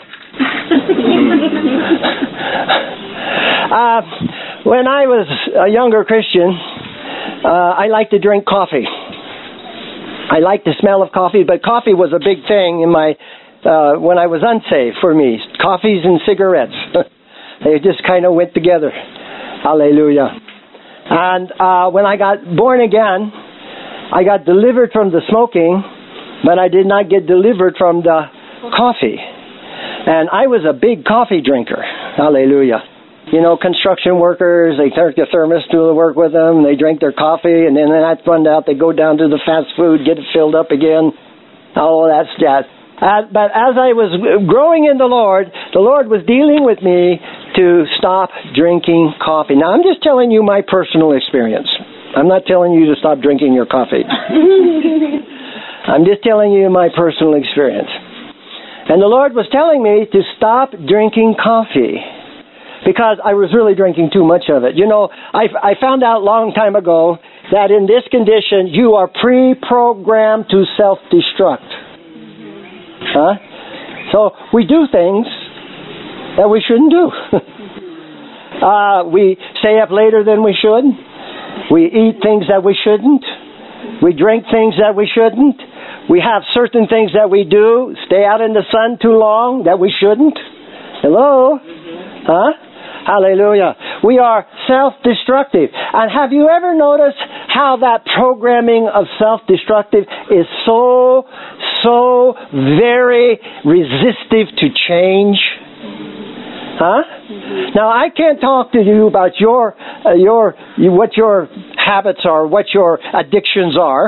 uh, when I was a younger Christian, uh, I liked to drink coffee. I liked the smell of coffee, but coffee was a big thing in my uh, when I was unsaved for me. Coffees and cigarettes. They just kind of went together. Hallelujah. And uh, when I got born again, I got delivered from the smoking, but I did not get delivered from the coffee. And I was a big coffee drinker. Hallelujah. You know, construction workers, they take their thermos to work with them, they drink their coffee, and then that's run out, they go down to the fast food, get it filled up again. Oh, that's that. Uh, but as I was growing in the Lord, the Lord was dealing with me to stop drinking coffee. Now, I'm just telling you my personal experience. I'm not telling you to stop drinking your coffee. I'm just telling you my personal experience. And the Lord was telling me to stop drinking coffee because I was really drinking too much of it. You know, I, I found out a long time ago that in this condition, you are pre-programmed to self-destruct. Huh? So we do things that we shouldn't do. uh, we stay up later than we should. We eat things that we shouldn't. We drink things that we shouldn't. We have certain things that we do. Stay out in the sun too long that we shouldn't. Hello? Huh? Hallelujah. We are self-destructive. And have you ever noticed how that programming of self-destructive is so, so very resistive to change? Huh? Now, I can't talk to you about your, uh, your, what your habits are, what your addictions are.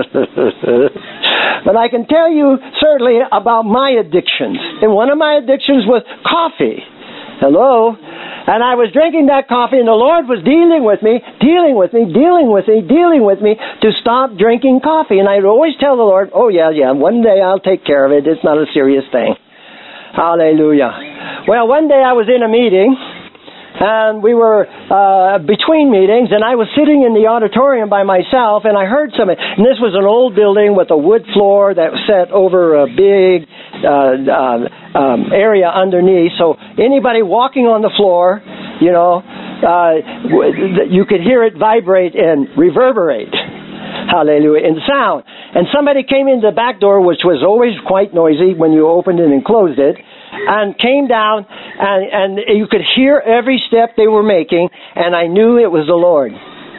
But I can tell you certainly about my addictions. And one of my addictions was coffee. Hello? And I was drinking that coffee, and the Lord was dealing with me, dealing with me, dealing with me, dealing with me to stop drinking coffee. And I would always tell the Lord, oh, yeah, yeah, one day I'll take care of it. It's not a serious thing. Hallelujah. Well, one day I was in a meeting, and we were uh, between meetings, and I was sitting in the auditorium by myself, and I heard something. And this was an old building with a wood floor that was set over a big uh, uh, um, area underneath. So anybody walking on the floor, you know, uh, you could hear it vibrate and reverberate. Hallelujah, in sound. And somebody came in the back door, which was always quite noisy when you opened it and closed it, and came down, and, and you could hear every step they were making, and I knew it was the Lord.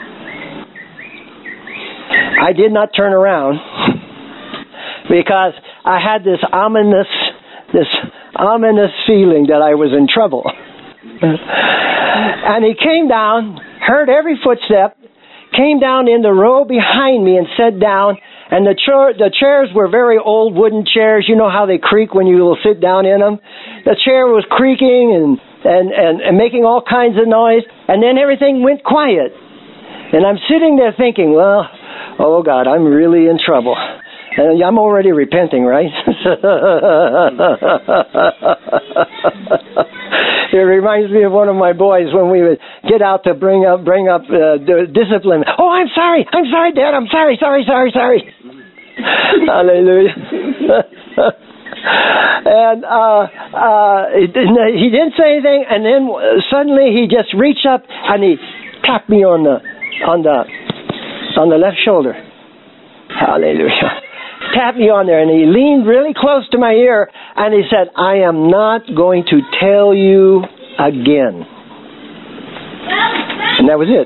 I did not turn around because I had this ominous, this ominous feeling that I was in trouble. And he came down, heard every footstep, came down in the row behind me and sat down. And the, cha- the chairs were very old wooden chairs. You know how they creak when you will sit down in them? The chair was creaking and, and, and, and making all kinds of noise. And then everything went quiet. And I'm sitting there thinking, well, oh God, I'm really in trouble. And I'm already repenting, right? It reminds me of one of my boys when we would get out to bring up bring up uh, discipline. Oh, I'm sorry, I'm sorry, Dad, I'm sorry, sorry, sorry, sorry. Hallelujah. And uh, uh, he didn't, he didn't say anything, and then suddenly he just reached up and he tapped me on the on the on the left shoulder. Hallelujah. Tapped me on there, and he leaned really close to my ear, and he said, I am not going to tell you again. And that was it.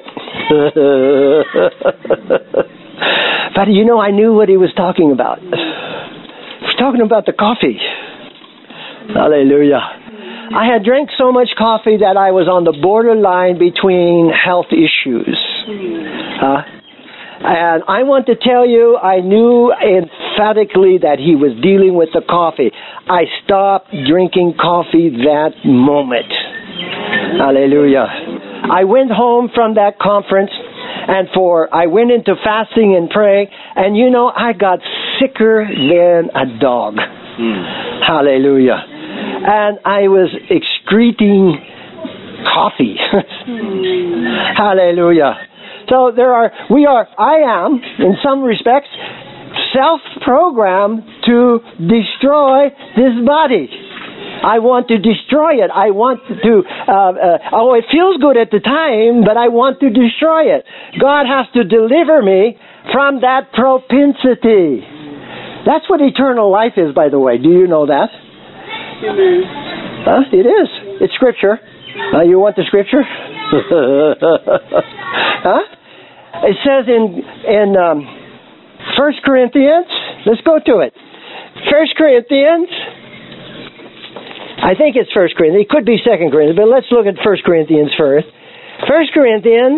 But you know, I knew what he was talking about. He was talking about the coffee. Hallelujah. I had drank so much coffee that I was on the borderline between health issues. Uh, And I want to tell you, I knew emphatically that he was dealing with the coffee. I stopped drinking coffee that moment. Hallelujah. I went home from that conference, and for I went into fasting and praying, and you know, I got sicker than a dog. Mm. Hallelujah. And I was excreting coffee. Hallelujah. So there are, we are, I am, in some respects, self-programmed to destroy this body. I want to destroy it. I want to, uh, uh, oh, it feels good at the time, but I want to destroy it. God has to deliver me from that propensity. That's what eternal life is, by the way. Do you know that? Mm-hmm. Huh? It is. It's Scripture. Uh, you want the Scripture? Huh? It says in in um, First Corinthians. Let's go to it. First Corinthians I think it's First Corinthians. It could be Second Corinthians, but let's look at First Corinthians first. First Corinthians.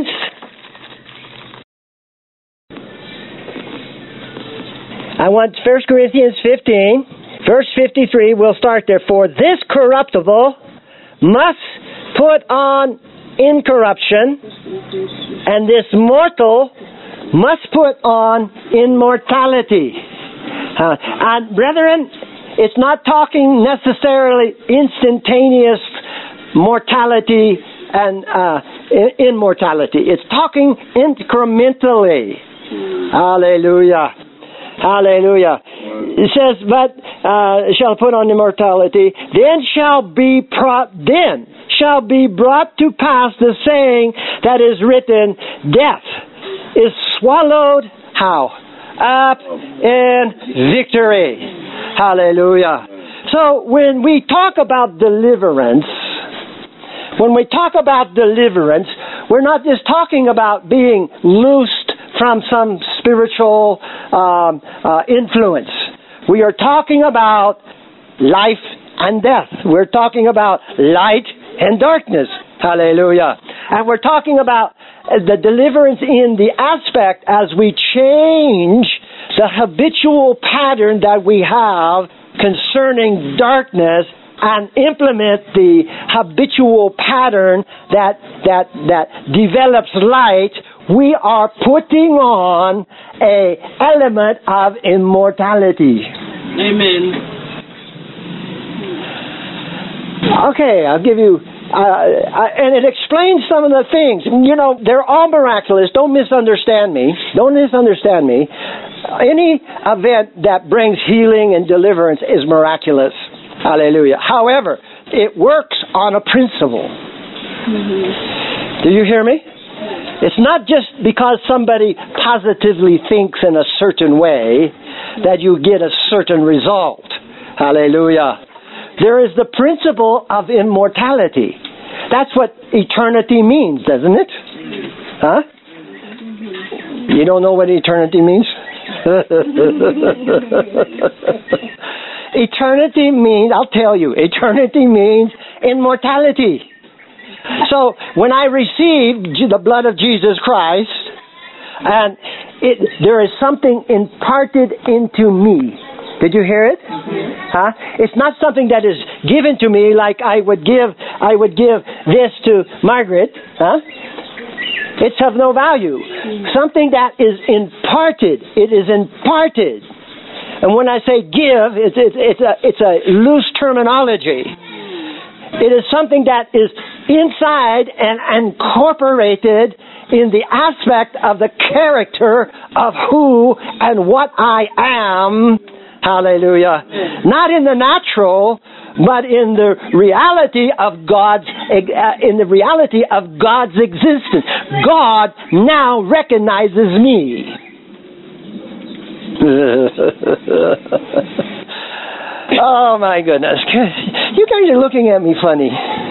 I want First Corinthians fifteen, verse fifty-three. We'll start there. For this corruptible must put on incorruption, and this mortal must put on immortality. Uh, and brethren, it's not talking necessarily instantaneous mortality and uh, immortality. It's talking incrementally. Hallelujah. Hallelujah. It says, but uh, shall put on immortality, then shall be pro- then shall be brought to pass the saying that is written, death is swallowed, how? Up in victory. Hallelujah. So when we talk about deliverance, when we talk about deliverance, we're not just talking about being loosed from some spiritual um, uh, influence. We are talking about life and death. We're talking about light and darkness. Hallelujah. And we're talking about the deliverance in the aspect as we change the habitual pattern that we have concerning darkness and implement the habitual pattern that that that develops light. We are putting on a element of immortality. Amen. Okay, I'll give you, uh, I, and it explains some of the things. You know, they're all miraculous. Don't misunderstand me. Don't misunderstand me. Any event that brings healing and deliverance is miraculous. Hallelujah. However, it works on a principle. Mm-hmm. Do you hear me? It's not just because somebody positively thinks in a certain way that you get a certain result. Hallelujah. There is the principle of immortality. That's what eternity means, doesn't it? Huh? You don't know what eternity means? Eternity means, I'll tell you, eternity means immortality. So when I received the blood of Jesus Christ, and it, there is something imparted into me. Did you hear it? Mm-hmm. Huh? It's not something that is given to me like I would give. I would give this to Margaret. Huh? It's of no value. Mm-hmm. Something that is imparted. It is imparted. And when I say give, it's it's, it's a it's a loose terminology. It is something that is inside and incorporated in the aspect of the character of who and what I am. Hallelujah. Not in the natural, but in the reality of God's in the reality of God's existence. God now recognizes me. Oh my goodness. You guys are looking at me funny.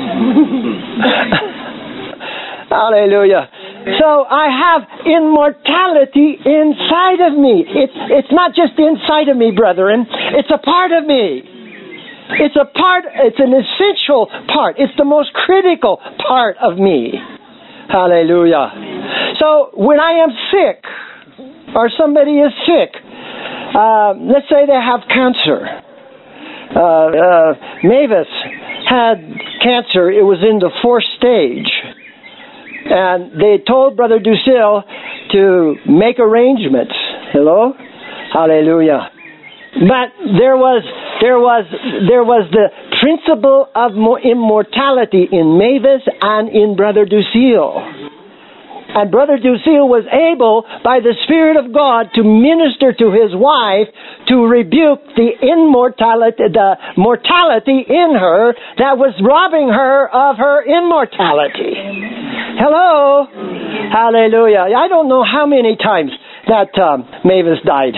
Hallelujah. So I have immortality inside of me. It's, it's not just inside of me, brethren. It's a part of me. It's a part, it's an essential part. It's the most critical part of me. Hallelujah. So when I am sick, or somebody is sick, uh, let's say they have cancer. Uh, uh, Mavis had cancer. It was in the fourth stage. And they told Brother Ducille to make arrangements. Hello? Hallelujah. But there was there was there was the principle of immortality in Mavis and in Brother Ducille. And Brother Ducille was able, by the Spirit of God, to minister to his wife to rebuke the immortality, the mortality in her that was robbing her of her immortality. Hello? Hallelujah. I don't know how many times that um, Mavis died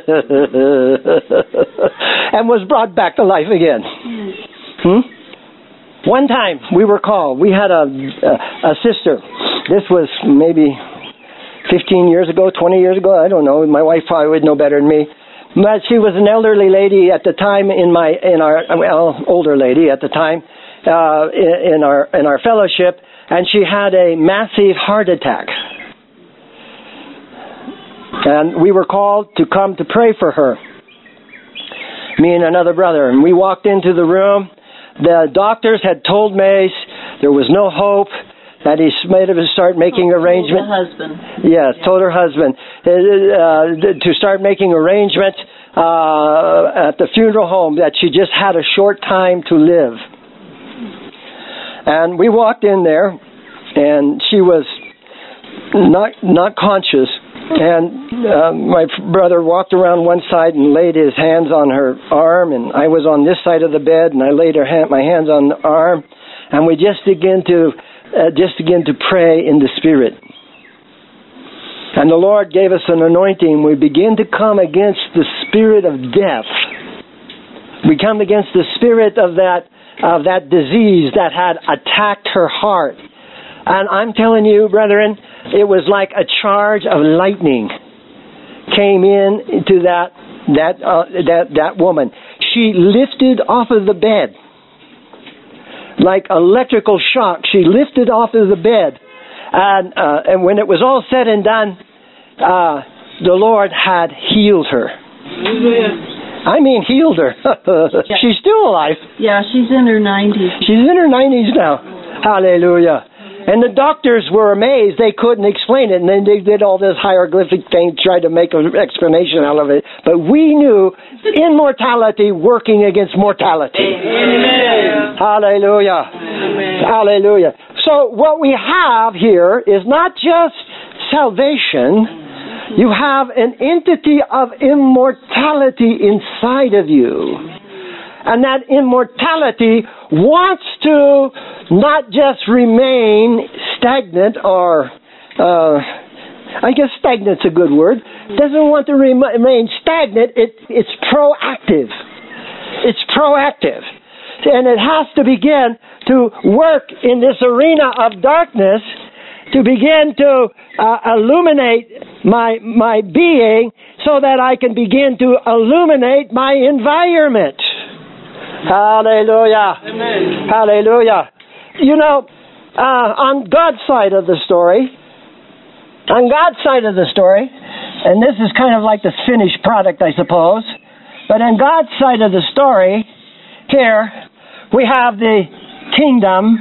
and was brought back to life again. Hmm? One time we were called. We had a, a, a sister. This was maybe fifteen years ago, twenty years ago. I don't know. My wife probably would know better than me. But she was an elderly lady at the time in my in our well older lady at the time uh, in, in our in our fellowship, and she had a massive heart attack, and we were called to come to pray for her. Me and another brother, and we walked into the room. The doctors had told Mace there was no hope. That he made him start making oh, arrangements. Told the husband. Yes, yeah. told her husband uh, to start making arrangements uh, at the funeral home that she just had a short time to live. And we walked in there, and she was not not conscious. And uh, my brother walked around one side and laid his hands on her arm, and I was on this side of the bed, and I laid her hand, my hands on the arm, and we just began to. Uh, just begin to pray in the Spirit. And the Lord gave us an anointing. We begin to come against the spirit of death. We come against the spirit of that of that disease that had attacked her heart. And I'm telling you, brethren, it was like a charge of lightning came in to that that uh, that that woman. She lifted off of the bed. Like electrical shock, she lifted off of the bed, and uh, and when it was all said and done, uh, the Lord had healed her. I mean, healed her. Yeah. She's still alive. Yeah, she's in her nineties. She's in her nineties now. Hallelujah. And the doctors were amazed. They couldn't explain it. And then they did all this hieroglyphic thing, tried to make an explanation out of it. But we knew immortality working against mortality. Amen. Hallelujah. Amen. Hallelujah. So what we have here is not just salvation. You have an entity of immortality inside of you. And that immortality wants to not just remain stagnant or, uh, I guess stagnant's a good word. Doesn't want to rem- remain stagnant. It, it's proactive. It's proactive. And it has to begin to work in this arena of darkness to begin to uh, illuminate my, my being so that I can begin to illuminate my environment. Hallelujah. Amen. Hallelujah. You know, uh, on God's side of the story, on God's side of the story, and this is kind of like the finished product, I suppose, but on God's side of the story, here, we have the kingdom,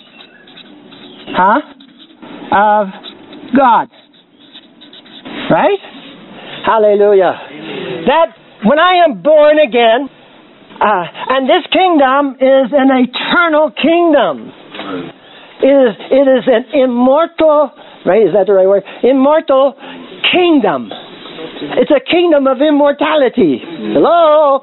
huh, of God. Right? Hallelujah. That, when I am born again, Uh, and this kingdom is an eternal kingdom. It is, it is an immortal, right? Is that the right word? Immortal kingdom. It's a kingdom of immortality. Hello?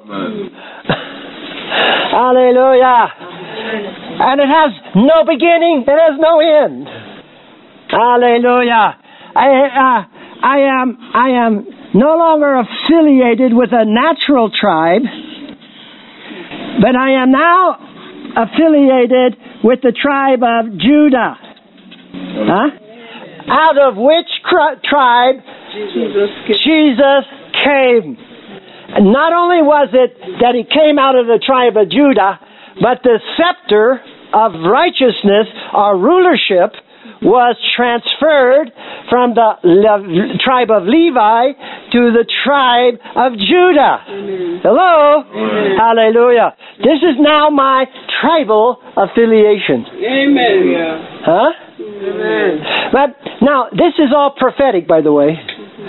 Hallelujah. And it has no beginning. It has no end. Hallelujah. I, uh, I am, I am no longer affiliated with a natural tribe, but I am now affiliated with the tribe of Judah. Huh? Out of which cr- tribe Jesus came. Jesus came. And not only was it that he came out of the tribe of Judah, but the scepter of righteousness, our rulership, was transferred from the Le- tribe of Levi to the tribe of Judah. Amen. Hello? Amen. Hallelujah. This is now my tribal affiliation. Amen. Huh? Amen. But now, this is all prophetic, by the way.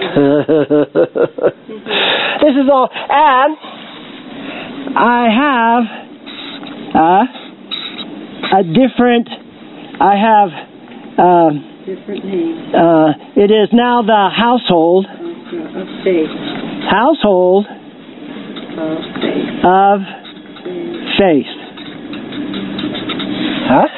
This is all, and I have uh, a different, I have Uh, Different name. Uh, it is now the household of faith. Household Of faith. of faith. Huh?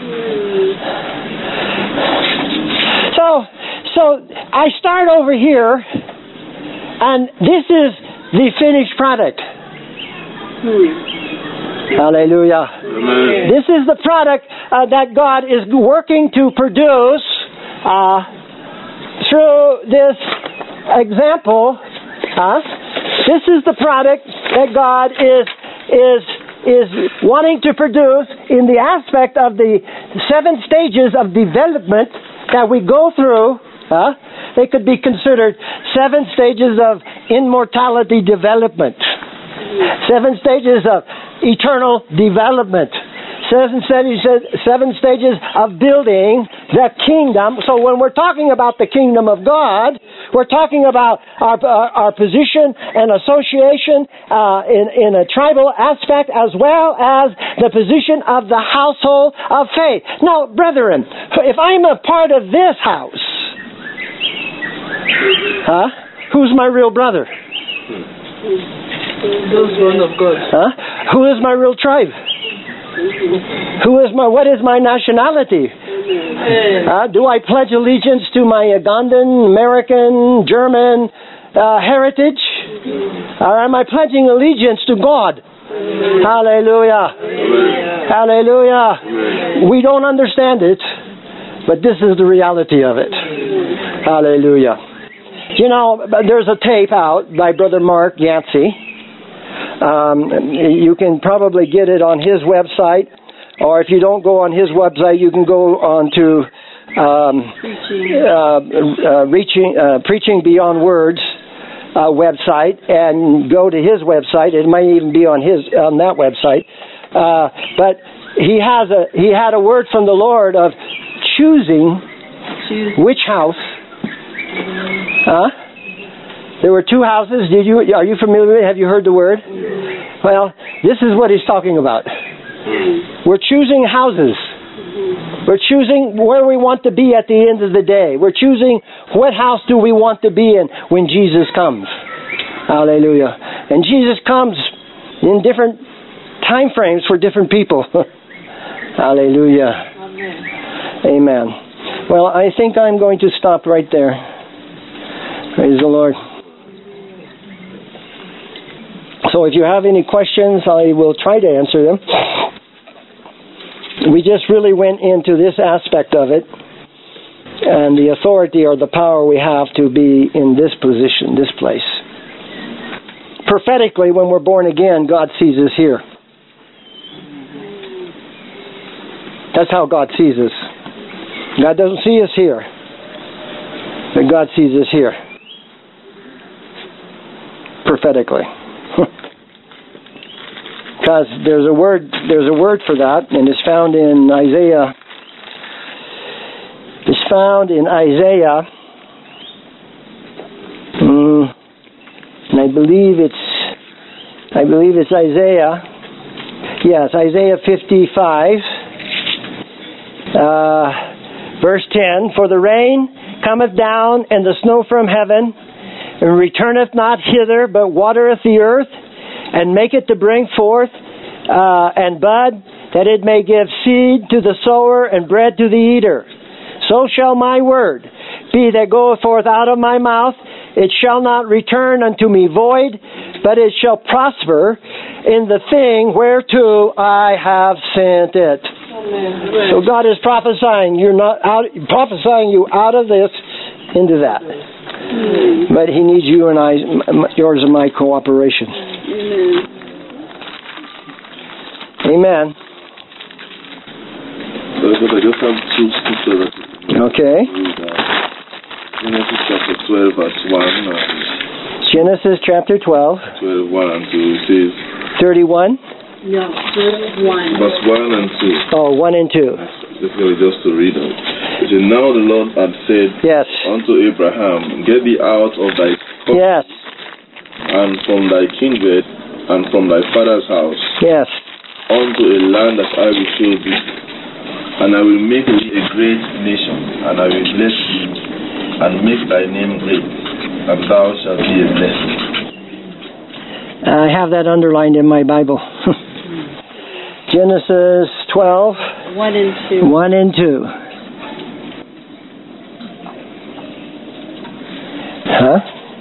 So, so I start over here, and this is the finished product. Hmm. Hallelujah. Amen. This is the product uh, that God is working to produce uh, through this example, uh, This is the product that God is is is wanting to produce in the aspect of the seven stages of development that we go through. Huh? They could be considered seven stages of immortality development, seven stages of eternal development, seven stages, seven stages of building the kingdom. So when we're talking about the kingdom of God, we're talking about our our, our position and association uh, in, in a tribal aspect, as well as the position of the household of faith. Now, brethren, if I'm a part of this house, huh? Who's my real brother? Those born of God. Huh? Who is my real tribe? Who is my? What is my nationality? Uh, do I pledge allegiance to my Ugandan, American, German uh, heritage, or am I pledging allegiance to God? Hallelujah! Hallelujah! We don't understand it, but this is the reality of it. Hallelujah! You know, there's a tape out by Brother Mark Yancey. Um, you can probably get it on his website, or if you don't go on his website, you can go on to um, uh, uh, reaching, uh, Preaching Beyond Words uh, website, and go to his website. It might even be on his on that website. Uh, but he has a he had a word from the Lord of choosing which house. Huh? There were two houses. Did you? Are you familiar with it? Have you heard the word? Well, this is what he's talking about. We're choosing houses. We're choosing where we want to be at the end of the day. We're choosing what house do we want to be in when Jesus comes. Hallelujah. And Jesus comes in different time frames for different people. Hallelujah. Amen. Amen. Well, I think I'm going to stop right there. Praise the Lord. So if you have any questions, I will try to answer them. We just really went into this aspect of it, and the authority or the power we have to be in this position, this place. Prophetically, when we're born again, God sees us here. That's how God sees us. God doesn't see us here, but God sees us here. Prophetically. Because there's a word, there's a word for that, and it's found in Isaiah. It's found in Isaiah, mm, and I believe it's, I believe it's Isaiah. Yes, Isaiah fifty-five, uh, verse ten. For the rain cometh down, and the snow from heaven, and returneth not hither, but watereth the earth, and make it to bring forth uh, and bud, that it may give seed to the sower and bread to the eater. So shall my word be that goeth forth out of my mouth. It shall not return unto me void, but it shall prosper in the thing whereto I have sent it. Amen. So God is prophesying you're not out, prophesying you out of this into that. Amen. But He needs you and I, yours and my cooperation. Amen. I just have two scriptures. Okay. Genesis chapter twelve, verse one. Genesis chapter twelve. twelve, one and two. It says. Thirty-one. No, thirty-one. Verse one and two. Oh, one and two. Basically, just to read it. It says, now the Lord had said yes. unto Abraham, get thee out of thy country, yes, and from thy kindred, and from thy father's house, yes, unto a land that I will show thee, and I will make thee a great nation, and I will bless thee, and make thy name great, and thou shalt be a blessing. I have that underlined in my Bible. Genesis twelve. One and two. One and two. Huh?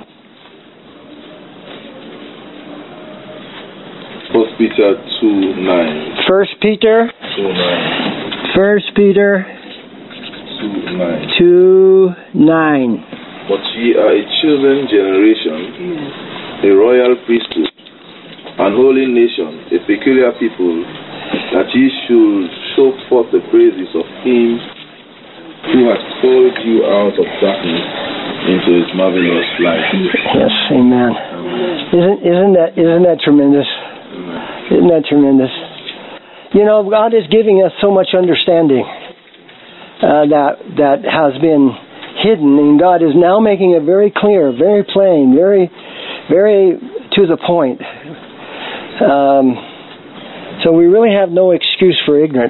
First Peter two nine. First Peter. Two nine. First Peter. Two nine. Two nine. But ye are a chosen generation, a royal priesthood, an holy nation, a peculiar people, that ye should show forth the praises of him who has called you out of darkness into his marvelous light. Yes, amen. Isn't isn't that isn't that tremendous? Isn't that tremendous? You know, God is giving us so much understanding uh, that that has been hidden, and God is now making it very clear, very plain, very, very to the point. Um, so we really have no excuse for ignorance.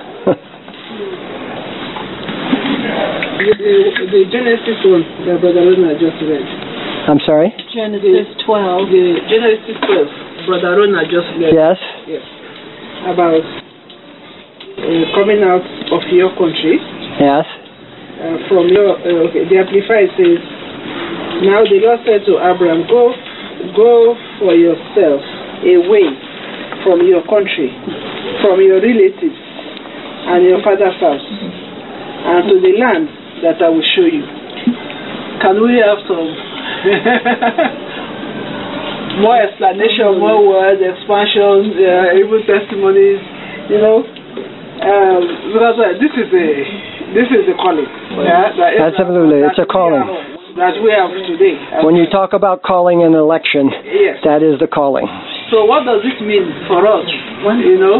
The, the Genesis one that Brother Rona just read. I'm sorry? Genesis twelve. The Genesis twelve, Brother Rona just read. Yes? Yes. About uh, coming out of your country. Yes? Uh, from your, uh, okay, the Amplified says, now the Lord said to Abraham, go, go for yourself away from your country, from your relatives and your father's house, and to the land that I will show you. Can we have some more explanation, more words, expansion, uh, even testimonies, you know? Um, because uh, this is a this is the calling. Yeah, that is Absolutely, that it's a calling. We have, that we have today. When you talk about calling an election, Yes. that is the calling. So what does it mean for us? You know,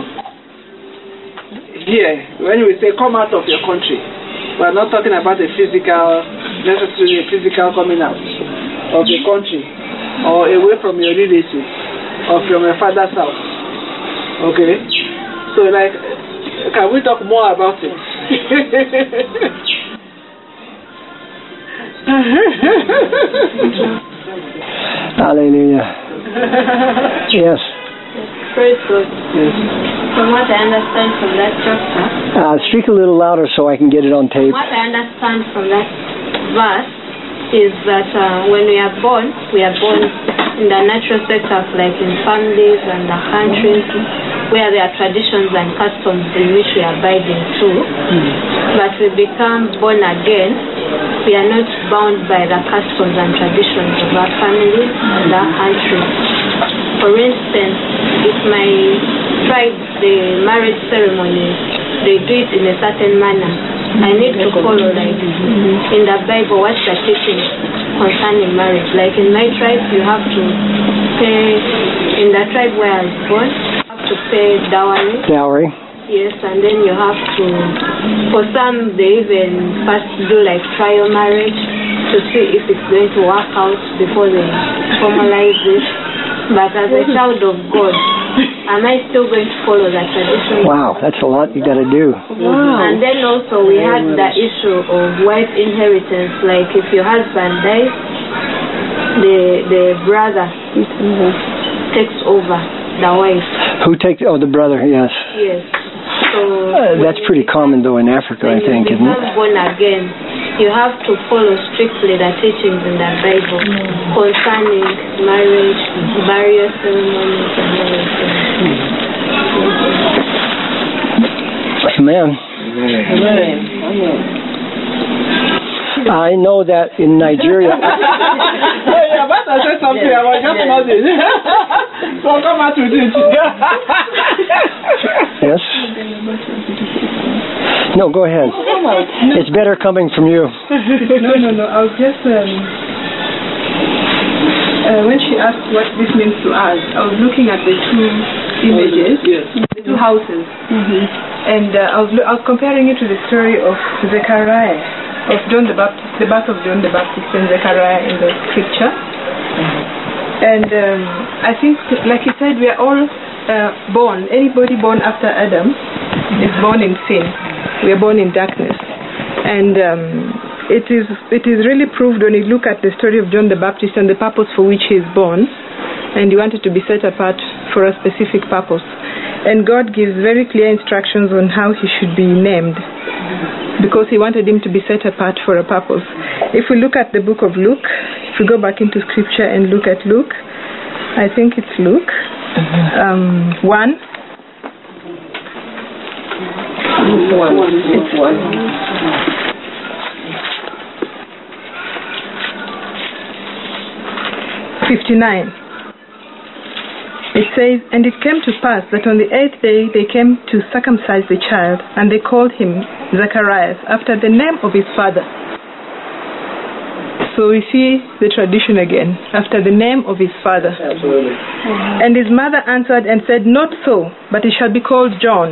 here when we say come out of your country, we are not talking about a physical, necessarily a physical coming out of the country or away from your relatives or from your father's house. Okay, so like, can we talk more about it? Hallelujah. Yes. Praise God. Yes. From what I understand from that chapter, Uh, speak a little louder so I can get it on tape. what I understand from that verse is that uh, when we are born, we are born in the natural setup, like in families and the countries, where there are traditions and customs in which we are abiding to. But we become born again, we are not bound by the customs and traditions of our families and our countries. For instance, if my tribe, the marriage ceremony, they do it in a certain manner, I need to follow, like in the Bible, what's the teaching concerning marriage. Like in my tribe, you have to pay, in the tribe where I was born, you have to pay dowry. Dowry. Yes, and then you have to, for some, they even first do like trial marriage to see if it's going to work out before they formalize it. But as a child of God, am I still going to follow that tradition? Wow, that's a lot you got to do. Wow. And then also we had the issue of wife inheritance. Like if your husband dies, the the brother takes over the wife. Who takes? Oh, the brother. Yes. Yes. So Uh, that's pretty common though in Africa, I think, isn't when you it? become born again, you have to follow strictly the teachings in the Bible concerning marriage, burial ceremonies, and everything. Amen. Amen. Amen. I know that in Nigeria. Oh, yeah, but I said something. I was just nodding. So come out with it. Yes. No, go ahead. It's better coming from you. No, no, no. I was just, um, uh, when she asked what this means to us, I was looking at the two images, Yes. the two houses. And uh, I, was, I was comparing it to the story of Zechariah, of John the Baptist, the birth of John the Baptist and Zechariah in the scripture. And um, I think, like you said, we are all uh, born, anybody born after Adam is born in sin. We are born in darkness. And um, it is it is really proved when you look at the story of John the Baptist and the purpose for which he is born, and he wanted to be set apart for a specific purpose. And God gives very clear instructions on how he should be named, because he wanted him to be set apart for a purpose. If we look at the book of Luke, if we go back into scripture and look at Luke, I think it's Luke um, one. It's one. fifty-nine. It says, "And it came to pass that on the eighth day they came to circumcise the child, and they called him Zacharias, after the name of his father." So we see the tradition again, after the name of his father. Absolutely. And his mother answered and said, "Not so, but he shall be called John."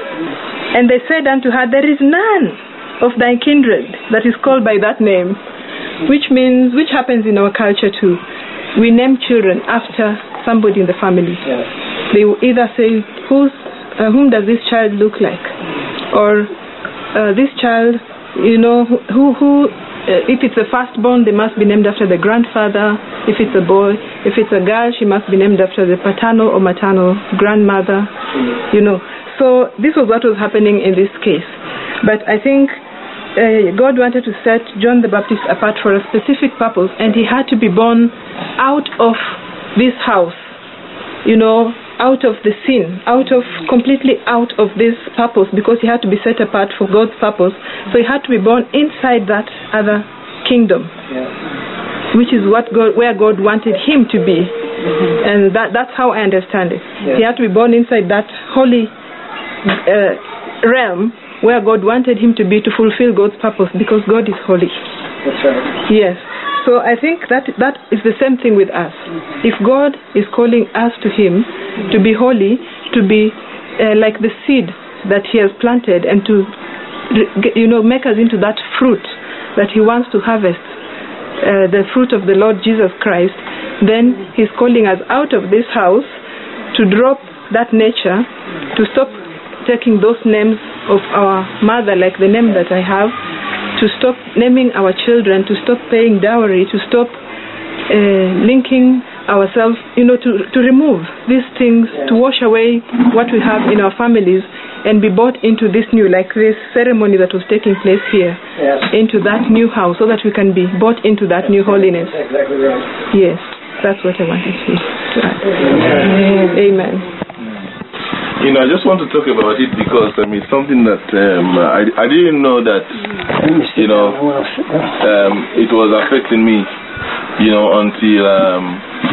And they said unto her, "There is none of thy kindred that is called by that name," which means, which happens in our culture too. We name children after somebody in the family. Yes. They will either say, Who's, uh, whom does this child look like? Or uh, this child, you know, who, who uh, if it's a firstborn, they must be named after the grandfather. If it's a boy, if it's a girl, she must be named after the paternal or maternal grandmother, you know. So this was what was happening in this case. But I think uh, God wanted to set John the Baptist apart for a specific purpose, and he had to be born out of this house, you know, out of the sin, out of, completely out of this purpose, because he had to be set apart for God's purpose. So he had to be born inside that other kingdom, Yeah. which is what God, where God wanted him to be. Mm-hmm. And that, that's how I understand it. Yeah. He had to be born inside that holy uh, realm where God wanted him to be, to fulfill God's purpose, because God is holy. That's right. Yes. So I think that that is the same thing with us. If God is calling us to him to be holy, to be uh, like the seed that he has planted, and to, you know, make us into that fruit that he wants to harvest, uh, the fruit of the Lord Jesus Christ, then he's calling us out of this house to drop that nature, to stop taking those names of our mother, like the name that I have, to stop naming our children, to stop paying dowry, to stop uh, linking ourselves, you know, to, to remove these things, yeah. to wash away what we have in our families, and be brought into this new, like this ceremony that was taking place here, yes. into that new house, so that we can be brought into that new holiness. Exactly right. Yes, that's what I wanted to add. Amen. Amen. You know, I just want to talk about it because I mean something that um, I I didn't know that you know um, it was affecting me. You know, until um,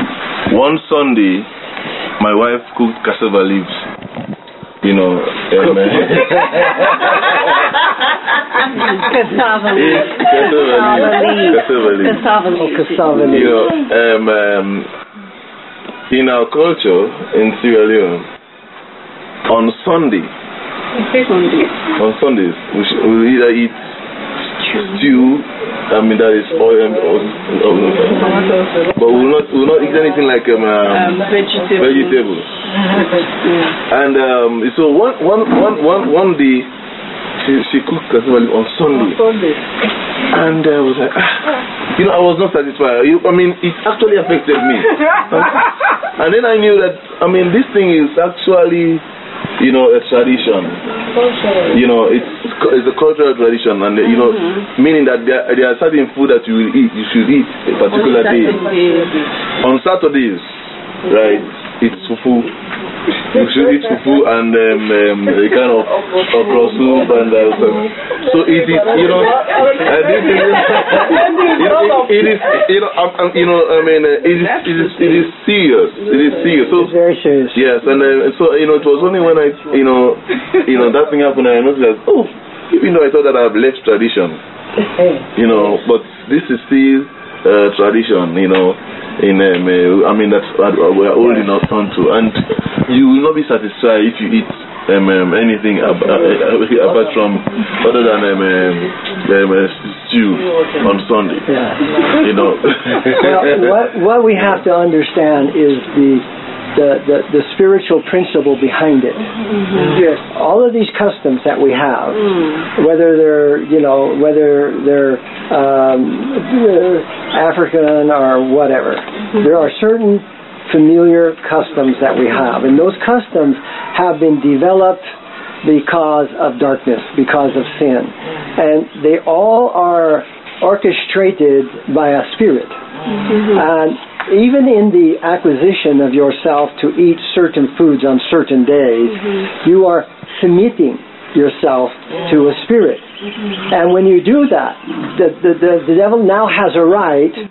one Sunday, my wife cooked cassava leaves. You know, um, cassava leaves. Cassava leaves. Cassava leaves. Cassava leaves. Cassava leaves. You know, um, um, in our culture in Sierra Leone, on Sunday, on Sundays, we should, we'll either eat stew, I mean that is oil, or, or, but we'll not we'll not eat anything like um, um, vegetables. vegetables. And um, so one one one one one day, she she cooked cassava on Sunday, and I was like, ah, you know, I was not satisfied. You, I mean, it actually affected me, and then I knew that I mean this thing is actually, you know, a tradition. You know, it's it's a cultural tradition, and you know, mm-hmm. meaning that there, there are certain food that you will eat, you should eat a particular day. On Saturdays, right? It's fufu. You should eat fufu and um, um, a kind of okra soup and uh, so it is, you know, uh, this is, you know, it, it is, you know, um, um, you know, I mean, uh, it is, it is, it is serious. It is serious. So it's very serious. Yes, and uh, so you know, it was only when I, you know, you know, that thing happened, and I noticed that, oh, even though I thought that I've left tradition, you know, but this is still uh, tradition, you know. In um, uh, I mean, that's uh, we are old enough to, and you will not be satisfied if you eat um, um, anything ab uh, apart from other than um, um, um, stew on Sunday. Yeah. You know. Well, what what we have to understand is the the the, the spiritual principle behind it. Mm-hmm. Yes. All of these customs that we have, mm. whether they're you know whether they're um, African or whatever. Mm-hmm. There are certain familiar customs that we have, and those customs have been developed because of darkness, because of sin, and they all are orchestrated by a spirit. Mm-hmm. And even in the acquisition of yourself to eat certain foods on certain days, mm-hmm. you are submitting yourself yeah. to a spirit. Mm-hmm. And when you do that, the, the, the, the devil now has a right mm-hmm.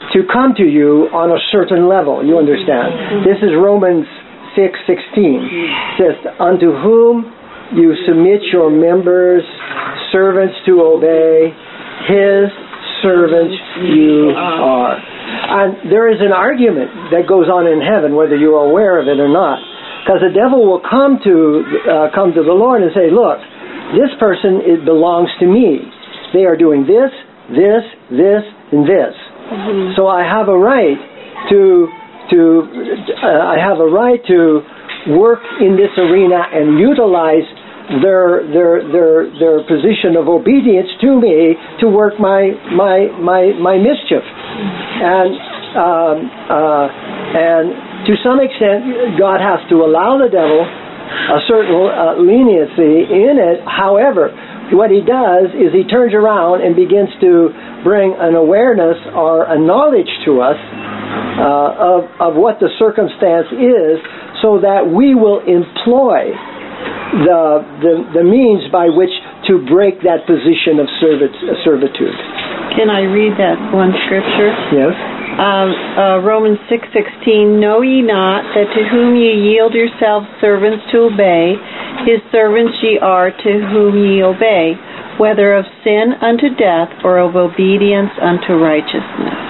to come to you on a certain level. You understand? Mm-hmm. This is Romans six sixteen. It says, unto whom you submit your members, servants to obey, his servants you are. And there is an argument that goes on in heaven, whether you're aware of it or not. Because the devil will come to uh, come to the Lord and say, look, this person, it belongs to me. They are doing this, this, this, and this. Mm-hmm. So I have a right to to uh, I have a right to work in this arena and utilize their their their their position of obedience to me to work my my my my mischief, and um, uh, and to some extent God has to allow the devil a certain uh, leniency in it. However, what he does is he turns around and begins to bring an awareness or a knowledge to us uh, of of what the circumstance is, so that we will employ The, the the means by which to break that position of servitude. Can I read that one scripture? Yes. Um, uh, Romans six sixteen. Know ye not that to whom ye yield yourselves servants to obey, his servants ye are to whom ye obey, whether of sin unto death or of obedience unto righteousness.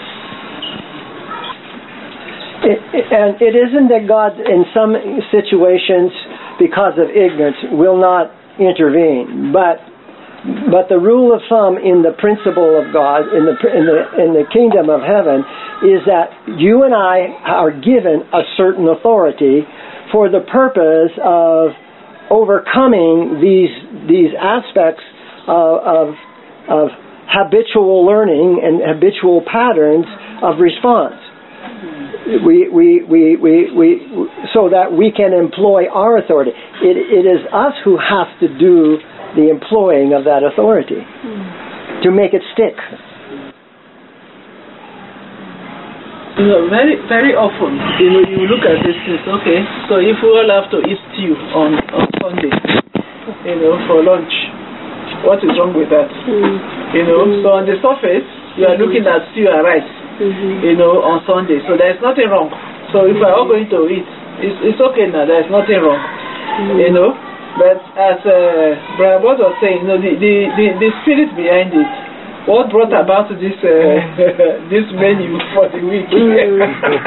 It, it, and it isn't that God, in some situations, because of ignorance, will not intervene. But but the rule of thumb in the principle of God, in the in the in the kingdom of heaven, is that you and I are given a certain authority for the purpose of overcoming these these aspects of of, of habitual learning and habitual patterns of response. We, we, we, we, we, so that we can employ our authority. It, it is us who have to do the employing of that authority mm. to make it stick. You know, very, very often, you know, you look at these things. Okay, so if we all have to eat stew on on Sunday, you know, for lunch, what is wrong with that? Mm. You know, mm. so on the surface, you are looking at stew and rice. Mm-hmm. You know, on Sunday. So there's nothing wrong. So if we're all going to eat, it's, it's okay now. There's nothing wrong. Mm-hmm. You know, but as uh, Brother Boss was saying, you know, the, the, the, the spirit behind it, what brought about this uh, this menu for the week? Mm-hmm.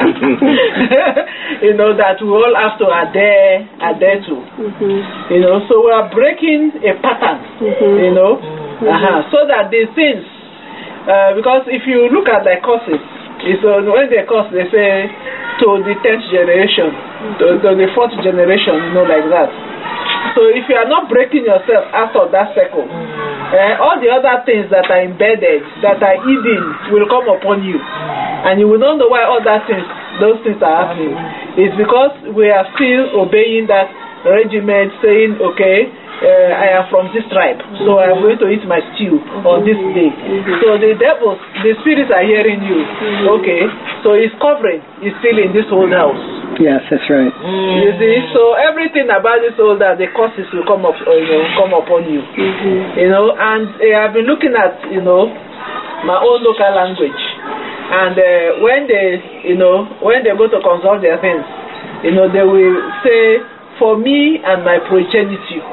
You know, that we all have to adhere, adhere to. Mm-hmm. You know, so we are breaking a pattern. Mm-hmm. You know, mm-hmm. uh-huh, so that the things. Uh, because if you look at the courses, it's, uh, when they curse, they say to the tenth generation, to, to the fourth generation, you know, like that. So if you are not breaking yourself out of that circle, uh, all the other things that are embedded, that are hidden, will come upon you. And you will not know why all that things, those things are happening. It's because we are still obeying that regiment, saying, okay, Uh, I am from this tribe, so I am going to eat my stew on this day. So the devils, the spirits are hearing you. Okay, so it's covering, it's still in this old house. Yes, that's right. You see, so everything about this old house, the curses will come up, you know, come upon you. You know, and uh, I've been looking at, you know, my own local language, and uh, when they, you know, when they go to consult their things, you know, they will say, for me and my progeny.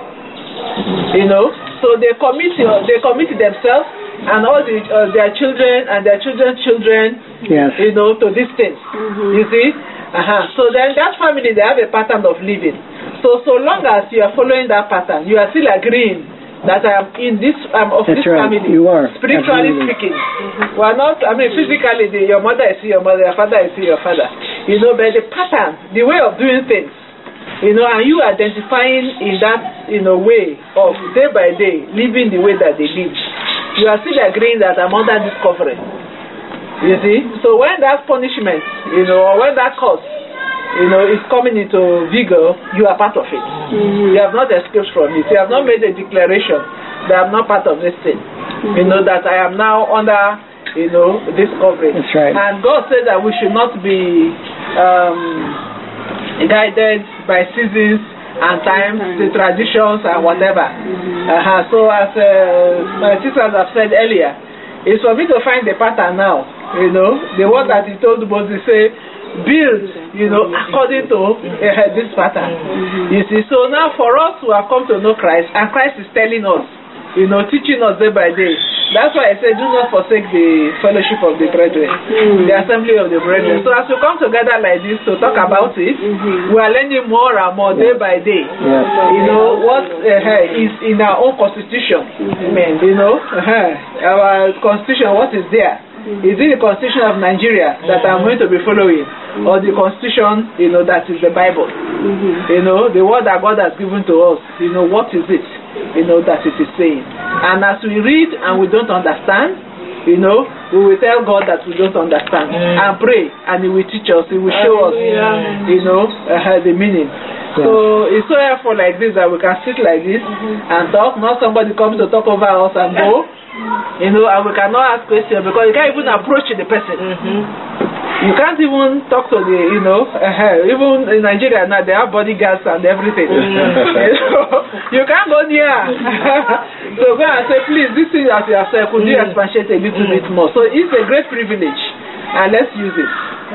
You know, so they commit, uh, they commit themselves and all the, uh, their children and their children's children, yes. You know, to these things. Mm-hmm. You see, uh-huh. So then that family, they have a pattern of living. So so long as you are following that pattern, you are still agreeing that I am in this, I'm of That's this right. family. You are spiritually Absolutely. speaking. Mm-hmm. We are not. I mean, physically, the, your mother is your mother, your father is your father. You know, but the pattern, the way of doing things. You know, and you identifying in that, in a way of day by day, living the way that they live. You are still agreeing that I'm under this covering. You see? So when that punishment, you know, or when that curse, you know, is coming into vigor, you are part of it. Mm-hmm. You have not escaped from it. You have not made a declaration that I'm not part of this thing. Mm-hmm. You know, that I am now under, you know, this covering. That's right. And God said that we should not be um, guided by seasons and times, the traditions and whatever. Mm-hmm. uh-huh. So as uh, my sisters have said earlier, it's for me to find the pattern now you know, the one that he told Moses, say, build, you know, according to uh, this pattern. You see, so now for us who have come to know Christ, and Christ is telling us, you know, teaching us day by day. That's why I say, do not forsake the fellowship of the brethren, mm-hmm. the assembly of the brethren. Mm-hmm. So as we come together like this to talk about it, mm-hmm. we are learning more and more day by day. Yeah. You know, what uh, is in our own constitution. Mm-hmm. You know, uh, our constitution, what is there? Mm-hmm. Is it the constitution of Nigeria that I'm going to be following? Mm-hmm. Or the constitution, you know, that is the Bible? Mm-hmm. You know, the word that God has given to us, you know, what is it? You know, that it is saying. And as we read and we don't understand, you know, we will tell God that we don't understand mm. and pray, and He will teach us, He will show us, yeah. you know, uh, the meaning. Yeah. So it's so helpful like this that we can sit like this mm-hmm. and talk, not somebody comes to talk over us and go, you know, and we cannot ask questions because you can't even approach the person. Mm-hmm. You can't even talk to the, you know, uh, even in Nigeria now they have bodyguards and everything. Mm. You can't go near. So go and say, please, this thing that you have said, could you expatiate a little mm. bit more? So it's a great privilege, and let's use it.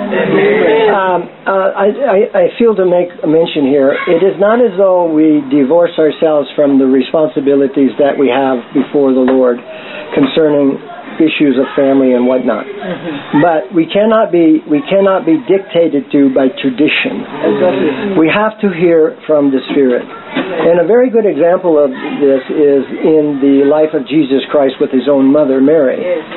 Um, uh, I, I, I feel to make a mention here, it is not as though we divorce ourselves from the responsibilities that we have before the Lord concerning issues of family and whatnot. Mm-hmm. But we cannot be we cannot be dictated to by tradition. Exactly. We have to hear from the Spirit. And a very good example of this is in the life of Jesus Christ with His own mother, Mary.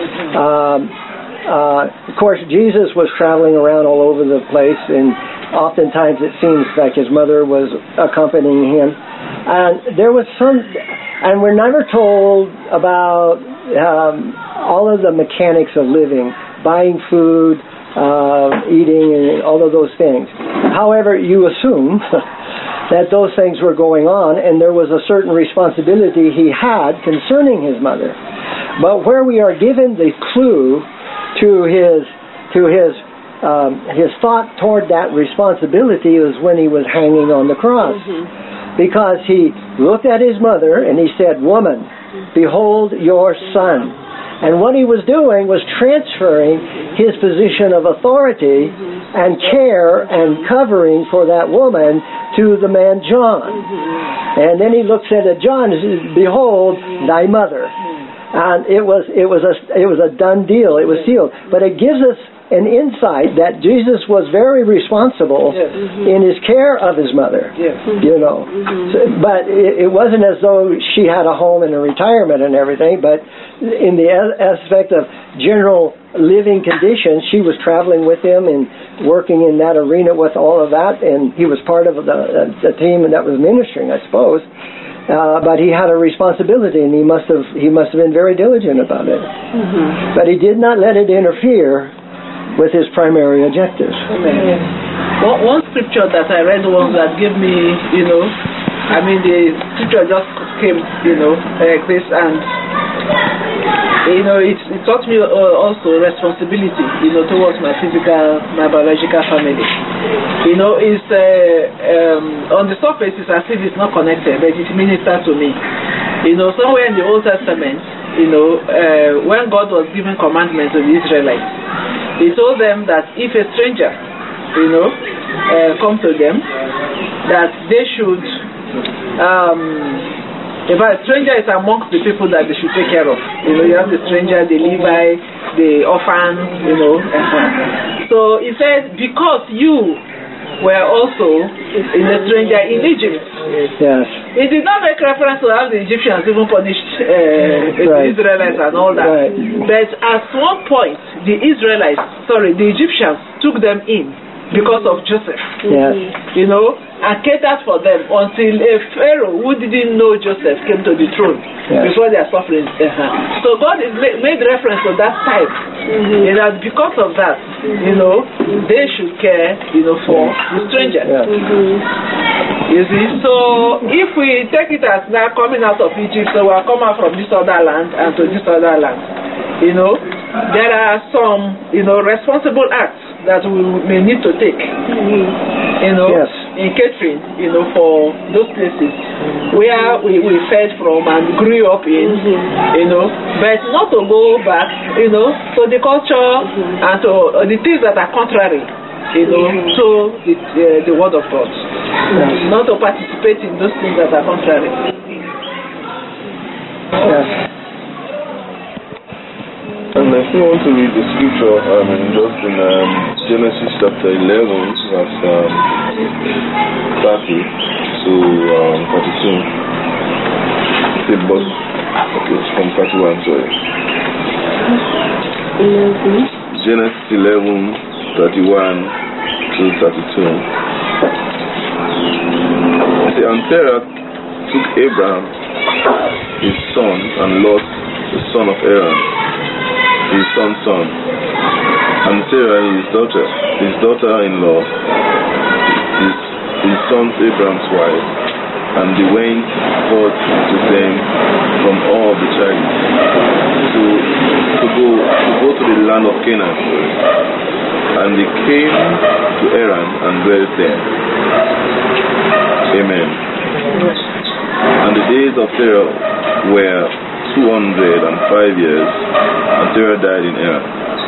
Um, uh, of course, Jesus was traveling around all over the place, and oftentimes it seems like His mother was accompanying Him. And there was some, and we're never told about um, all of the mechanics of living, buying food, uh, eating, and all of those things. However, you assume that those things were going on, and there was a certain responsibility He had concerning His mother. But where we are given the clue to His to His um, His thought toward that responsibility was when He was hanging on the cross. Mm-hmm. Because He looked at His mother and He said, "Woman, behold your son." And what He was doing was transferring His position of authority and care and covering for that woman to the man John. And then He looks at John and says, "Behold thy mother." And it was it was a it was a done deal. It was sealed. But it gives us an insight that Jesus was very responsible yes. mm-hmm. in His care of His mother. Yes. You know, mm-hmm. so, but it, it wasn't as though she had a home and a retirement and everything. But in the aspect of general living conditions, she was traveling with Him and working in that arena with all of that, and He was part of the, the team that was ministering, I suppose. Uh, but He had a responsibility, and he must have he must have been very diligent about it. Mm-hmm. But He did not let it interfere with His primary objectives. Amen. One, one scripture that I read once that gave me, you know, I mean the scripture just came, you know, like this, and you know, it, it taught me uh, also responsibility, you know, towards my physical, my biological family. You know, it's uh, um, on the surface it's as if it's not connected, but it ministers to me. You know, somewhere in the Old Testament, you know, uh, when God was giving commandments to the Israelites, He told them that if a stranger, you know, uh, come to them, that they should, um, if a stranger is amongst the people that they should take care of. You know, you have the stranger, the Levi, the orphan, you know. Uh-huh. So He said, because you were also in the stranger in Egypt. Yes. He did not make reference to how the Egyptians even punished uh, right. the Israelites and all that. Right. But at one point, the Israelites, sorry, the Egyptians took them in because of Joseph. Yes. You know, and catered for them until a Pharaoh who didn't know Joseph came to the throne yes. before their suffering. Uh-huh. So God is ma- made reference to that type. Mm-hmm. You know, because of that, mm-hmm. you know, they should care, you know, for the stranger. Yeah. Mm-hmm. You see, so if we take it as now coming out of Egypt, so we are coming out from this other land and to this other land, you know, there are some, you know, responsible acts that we may need to take. Mm-hmm. You know, yes. in catering, you know, for those places where we, we fed from and grew up in, mm-hmm. you know, but not to go back, you know, to the culture mm-hmm. and to uh, the things that are contrary, you know, mm-hmm. to the, uh, the word of God. Mm-hmm. Not to participate in those things that are contrary. Yeah. And if you want to read the scripture, I mean, just in um, Genesis chapter eleven, verse um, thirty to um, thirty-two. Okay, but, okay, it's from thirty-one, sorry. Genesis eleven, thirty-one to thirty-two. See, and Terah took Abraham, his son, and Lot, the son of Aaron, his son's son, and Sarah, his daughter, his daughter-in-law, his, his son Abraham's wife, and they went forth to them from all the tribes to, to, go, to go to the land of Canaan. And they came to Haran and dwelt there. Amen. And the days of Sarah were two hundred and five years, and Sarah died in Haran.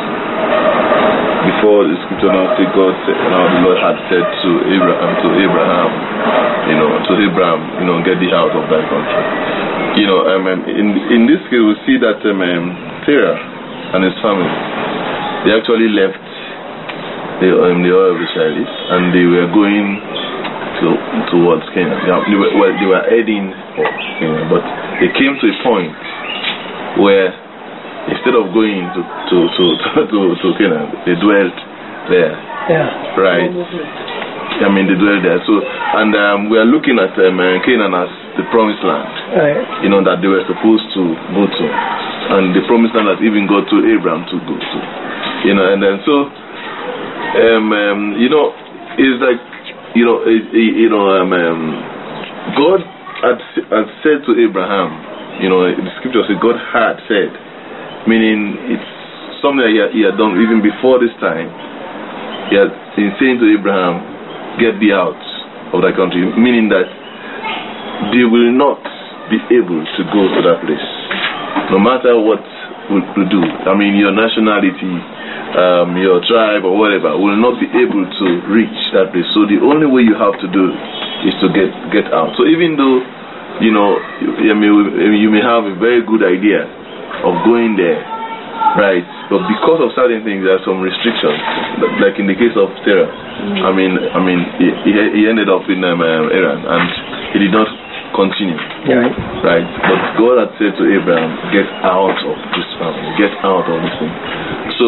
Before the scripture now said, God said, now the Lord had said to Abraham, to Abraham, you know, to Abraham, you know, get thee out of thy country. You know, um, in in this case we see that um, Sarah and his family, they actually left the um, the oil of the Israelis, and they were going to towards Canaan. They were, well, they were heading for Canaan, but they came to a point where instead of going to to to to, to Canaan, they dwelt there. Yeah. Right. I mean, they dwelt there. So, and um, we are looking at um, Canaan as the promised land. Right. You know, that they were supposed to go to, and the promised land that even God told Abraham to go to. You know, and then so, um, um you know, it's like, you know, it, it, you know, um, um, God had, had said to Abraham, you know, the scripture says God had said, meaning it's something that he had, he had done even before this time. He had been saying to Abraham, get thee out of thy country, meaning that they will not be able to go to that place, no matter what we do. I mean, your nationality, um, your tribe or whatever will not be able to reach that place. So the only way you have to do is to get get out. So even though, you know, you, I mean, you may have a very good idea of going there, right? But because of certain things, there are some restrictions. Like in the case of Sarah, mm-hmm. I mean, I mean, he, he ended up in um, Haran, and he did not continue. Right. Right. But God had said to Abraham, get out of this family, get out of this thing. So,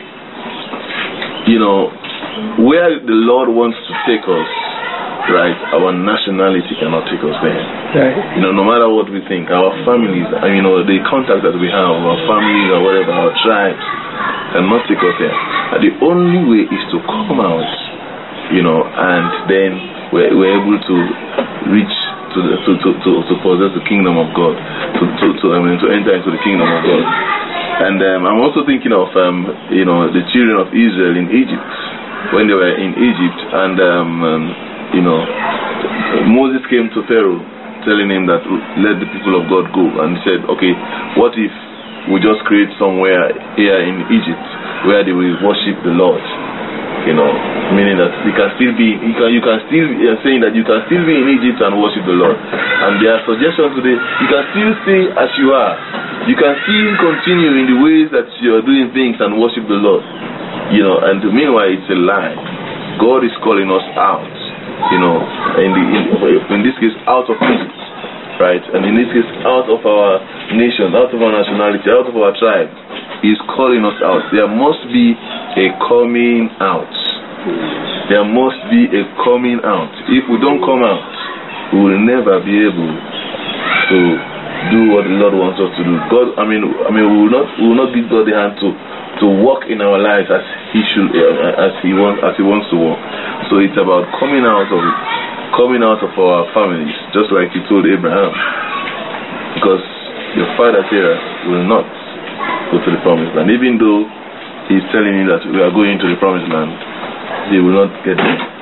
you know, where the Lord wants to take us, right, our nationality cannot take us there. Right. You know, no matter what we think, our families, you know, the contact that we have, our families or whatever, our tribes, cannot take us there. And the only way is to come out, you know, and then we're, we're able to reach to, the, to, to, to, to possess the kingdom of God, to, to, to, I mean, to enter into the kingdom of God. And um, I'm also thinking of, um, you know, the children of Israel in Egypt, when they were in Egypt, and, um, um, you know, Moses came to Pharaoh telling him that let the people of God go, and he said, okay, what if we just create somewhere here in Egypt where they will worship the Lord? You know, meaning that you can still be, you can, you can still, you're saying that you can still be in Egypt and worship the Lord. And their suggestion today, you can still stay as you are. You can still continue in the ways that you're doing things and worship the Lord. You know, and meanwhile, it's a lie. God is calling us out. You know, in the in, in this case, out of Egypt, right? And in this case, out of our nation, out of our nationality, out of our tribe. He's calling us out. There must be a coming out. There must be a coming out. If we don't come out, we will never be able to do what the Lord wants us to do. God, I mean, I mean, we will not, we will not give God the hand to to walk in our lives as He should, uh, as He wants, as He wants to walk. So it's about coming out of it, coming out of our families, just like He told Abraham, because your father Sarah will not go to the promised land. Even though He's telling you that we are going to the promised land, they will not get there.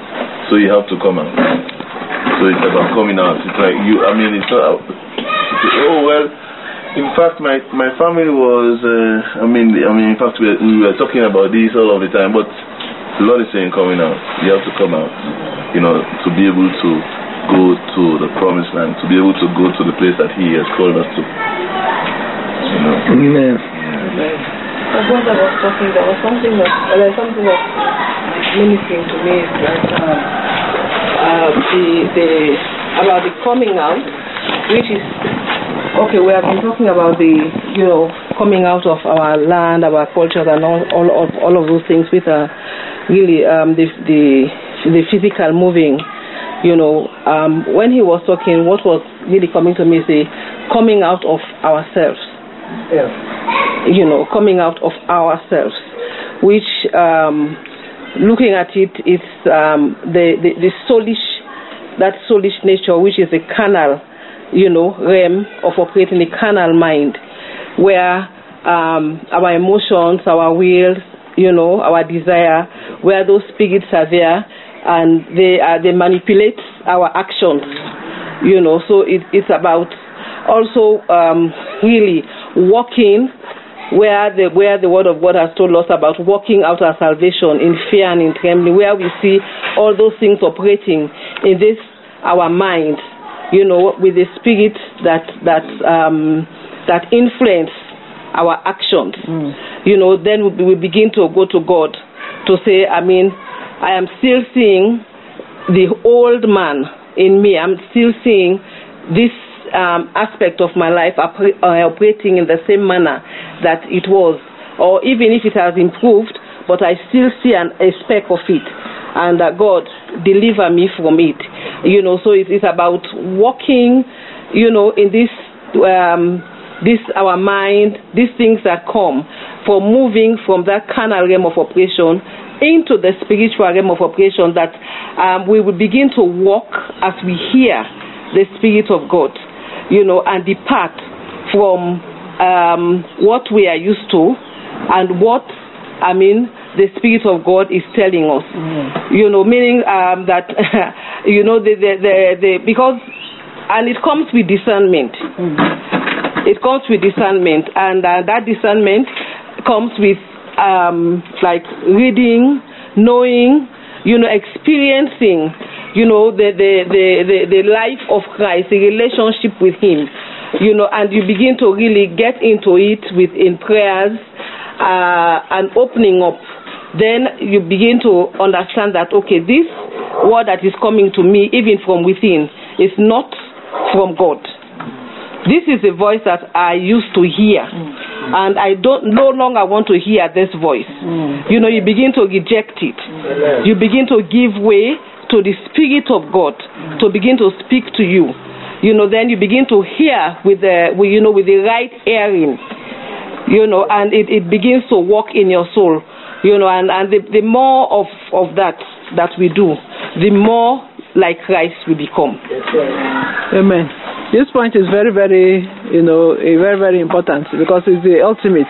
so you have to come out. So it's about coming out. It's like you, I mean, it's not, oh, well, in fact, my, my family was, uh, I mean, I mean, in fact, we, we were talking about this all of the time, but the Lord is saying coming out. You have to come out, you know, to be able to go to the promised land, to be able to go to the place that He has called us to. You know? Amen. Amen. When I was talking, there was something that, uh, there's something that ministering to me is that um, uh, the, the, about the coming out, which is, okay, we have been talking about the, you know, coming out of our land, our culture, and all, all, of, all of those things with uh, really um, the, the, the physical moving, you know. Um, when he was talking, what was really coming to me is the coming out of ourselves. Yeah. You know, coming out of ourselves, which, um, looking at it, it's um, the, the, the soulish, that soulish nature, which is the carnal, you know, realm of operating the carnal mind, where um, our emotions, our wills, you know, our desire, where those spirits are there, and they uh, they manipulate our actions, you know. So it, it's about also um, really walking where the where the Word of God has told us about walking out our salvation in fear and in trembling, where we see all those things operating in this our mind, you know, with the spirit that that um, that influence our actions. Mm. You know, then we, we begin to go to God to say, I mean, I am still seeing the old man in me. I'm still seeing this um, aspect of my life oper- uh, operating in the same manner that it was, or even if it has improved, but I still see an, a speck of it, and that uh, God deliver me from it. You know, so it is about walking, you know, in this, um, this our mind, these things that come from moving from that carnal realm of operation into the spiritual realm of operation, that um, we will begin to walk as we hear the Spirit of God, you know, and depart from um, what we are used to and what, I mean, the Spirit of God is telling us. Mm. You know, meaning um, that, you know, the, the, the, the, because, and it comes with discernment. Mm. It comes with discernment, and uh, that discernment comes with um, like reading, knowing, you know, experiencing, you know, the, the, the, the, the life of Christ, the relationship with Him, you know, and you begin to really get into it with in prayers uh, and opening up. Then you begin to understand that, okay, this word that is coming to me, even from within, is not from God. This is the voice that I used to hear, mm. and I don't no longer want to hear this voice. Mm. You know, you begin to reject it. Mm. You begin to give way to the Spirit of God mm. to begin to speak to you. You know, then you begin to hear with the, with, you know, with the right hearing. You know, and it, it begins to walk in your soul. You know, and, and the, the more of, of that that we do, the more like Christ we become. Amen. This point is very, very, you know, very, very important, because it's the ultimate.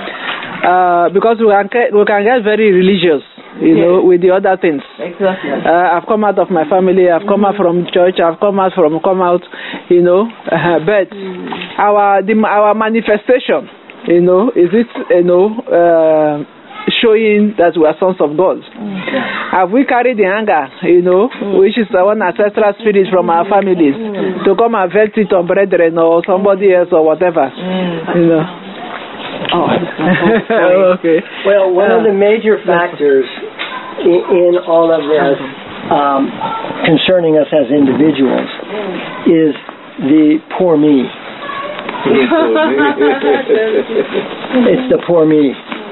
Uh, because we can get, we can get very religious, you yes. know, with the other things. Exactly. Uh, I've come out of my family. I've come mm-hmm. out from church. I've come out from come out, you know. Uh, but mm. our the, our manifestation, you know, is it, you know, uh, showing that we are sons of God. Mm. Have we carried the anger, you know, mm. which is one ancestral spirit from our families, mm. to come and vent it on brethren or somebody else or whatever, mm. you know? Oh, okay. Well, one uh, of the major factors in, in all of this um, concerning us as individuals is the poor me. It's the poor me.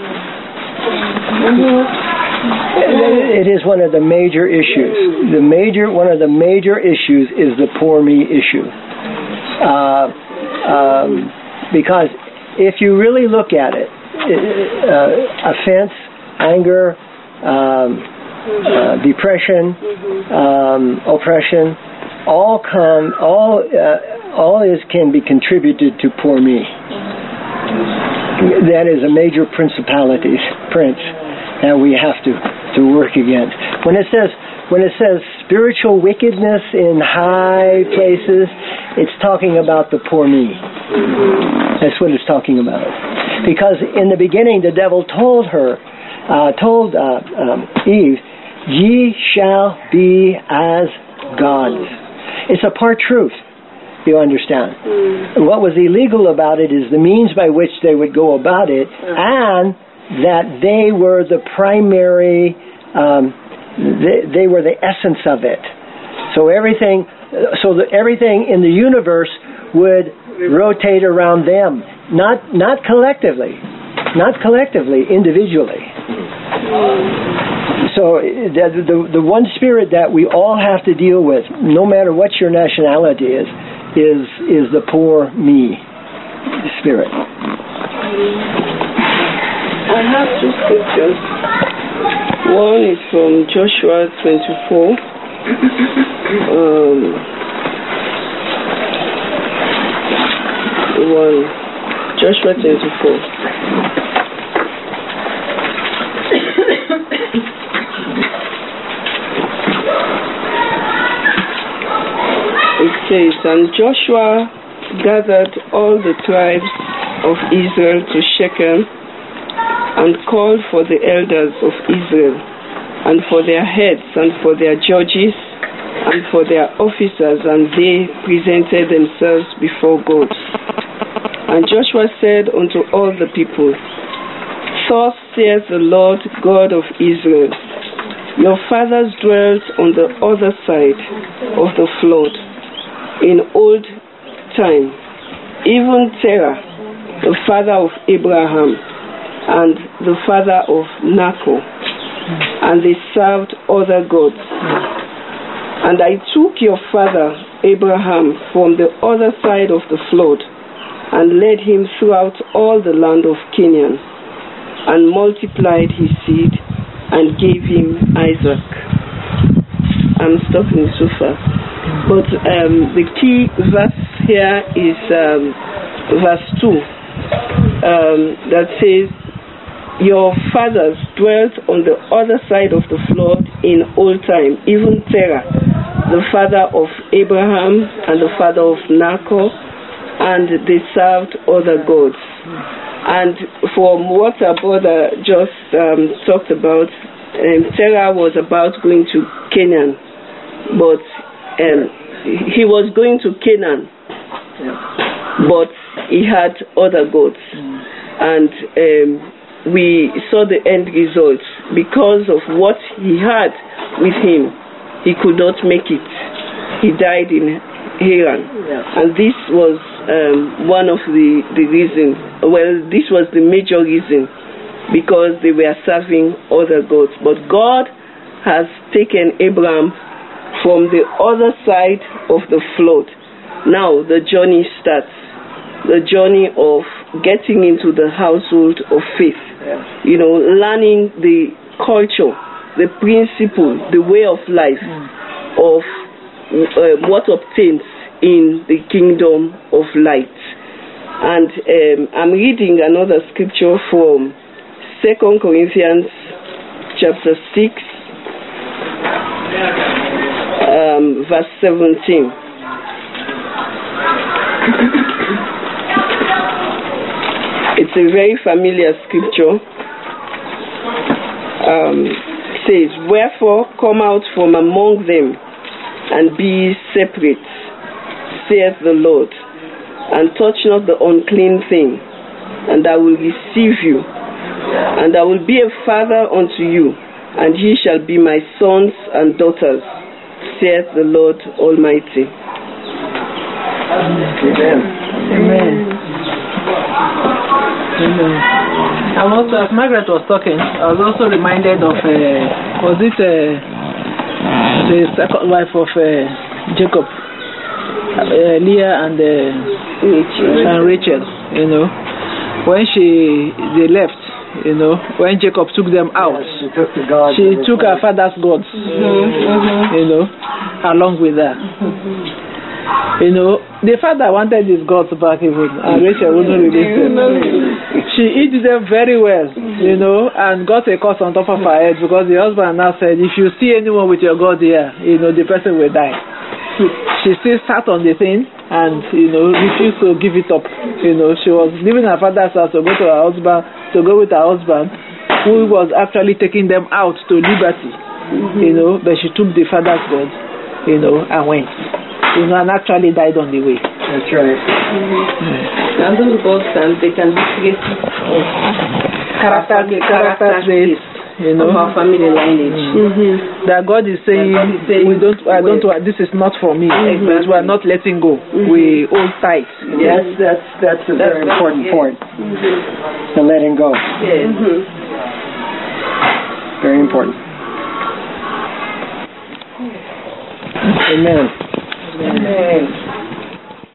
Mm-hmm. It is one of the major issues. The major, one of the major issues is the poor me issue. Uh, um, because if you really look at it, uh, offense, anger, um, uh, depression, um, oppression, all come, all, uh, all is can be contributed to poor me. That is a major principality, prince, and we have to, to work against. When it says when it says spiritual wickedness in high places, it's talking about the poor me. That's what it's talking about. Because in the beginning, the devil told her, uh, told uh, um, Eve, ye shall be as gods. It's a part truth, you understand. Mm. What was illegal about it is the means by which they would go about it, and that they were the primary, um, they, they were the essence of it. So everything, so that everything in the universe would rotate around them, not not collectively, not collectively, individually. So the, the the one spirit that we all have to deal with, no matter what your nationality is, is is the poor me spirit. I have two scriptures. One is from Joshua twenty-four. Um, one, Joshua twenty-four. It says, and Joshua gathered all the tribes of Israel to Shechem and called for the elders of Israel and for their heads and for their judges and for their officers, and they presented themselves before God. And Joshua said unto all the people, thus saith the Lord God of Israel, your fathers dwelt on the other side of the flood in old time, even Terah, the father of Abraham, and the father of Nahor, and they served other gods. And I took your father Abraham from the other side of the flood, and led him throughout all the land of Canaan, and multiplied his seed, and gave him Isaac. I'm stopping so far. But um, the key verse here is um, verse two, um, that says, your fathers dwelt on the other side of the flood in old time, even Terah, the father of Abraham and the father of Nahor, and they served other gods. And from what our brother just um, talked about, um, Terah was about going to Canaan, but um, he was going to Canaan, but he had other gods. And um, we saw the end result. Because of what he had with him, he could not make it. He died in Haran. Yeah. And this was um, one of the, the reasons. Well, this was the major reason, because they were serving other gods. But God has taken Abraham from the other side of the flood. Now the journey starts. The journey of getting into the household of faith. Yeah. You know, learning the culture, the principle, the way of life mm. of uh, what obtains in the kingdom of light. And um, I'm reading another scripture from Second Corinthians chapter six, um, verse seventeen. It's a very familiar scripture. Um, it says, wherefore come out from among them and be separate, saith the Lord, and touch not the unclean thing, and I will receive you, and I will be a father unto you, and ye shall be my sons and daughters, saith the Lord Almighty. Amen. Amen. Amen. And also, as Margaret was talking, I was also reminded of, uh, was it uh, the second wife of uh, Jacob, uh, Leah and, uh, and Rachel, you know, when she, they left, you know, when Jacob took them out, yeah, she took, the God she took her father's gods, mm-hmm. you know, along with her. Mm-hmm. You know, the father wanted his gods back even, and Rachel wouldn't release them. She eats them very well. you know, and got a curse on top of her head because the husband now said, if you see anyone with your God here, you know, the person will die. She still sat on the thing and, you know, refused to give it up. You know, she was leaving her father's house to go to her husband, to go with her husband, who was actually taking them out to liberty. Mm-hmm. You know, but she took the father's God, you know, and went. You know, and actually died on the way. That's right. Mm-hmm. And those gods, and they can be traces of character, character traits, you know, of our family lineage. Mm-hmm. That God is saying, God is saying we don't, I don't, this is not for me. Mm-hmm. But we are not letting go. Mm-hmm. We hold tight. Yes, that's that's a that's very important yes. point. Mm-hmm. The letting go. Yes. Mm-hmm. Very important. Amen. Amen.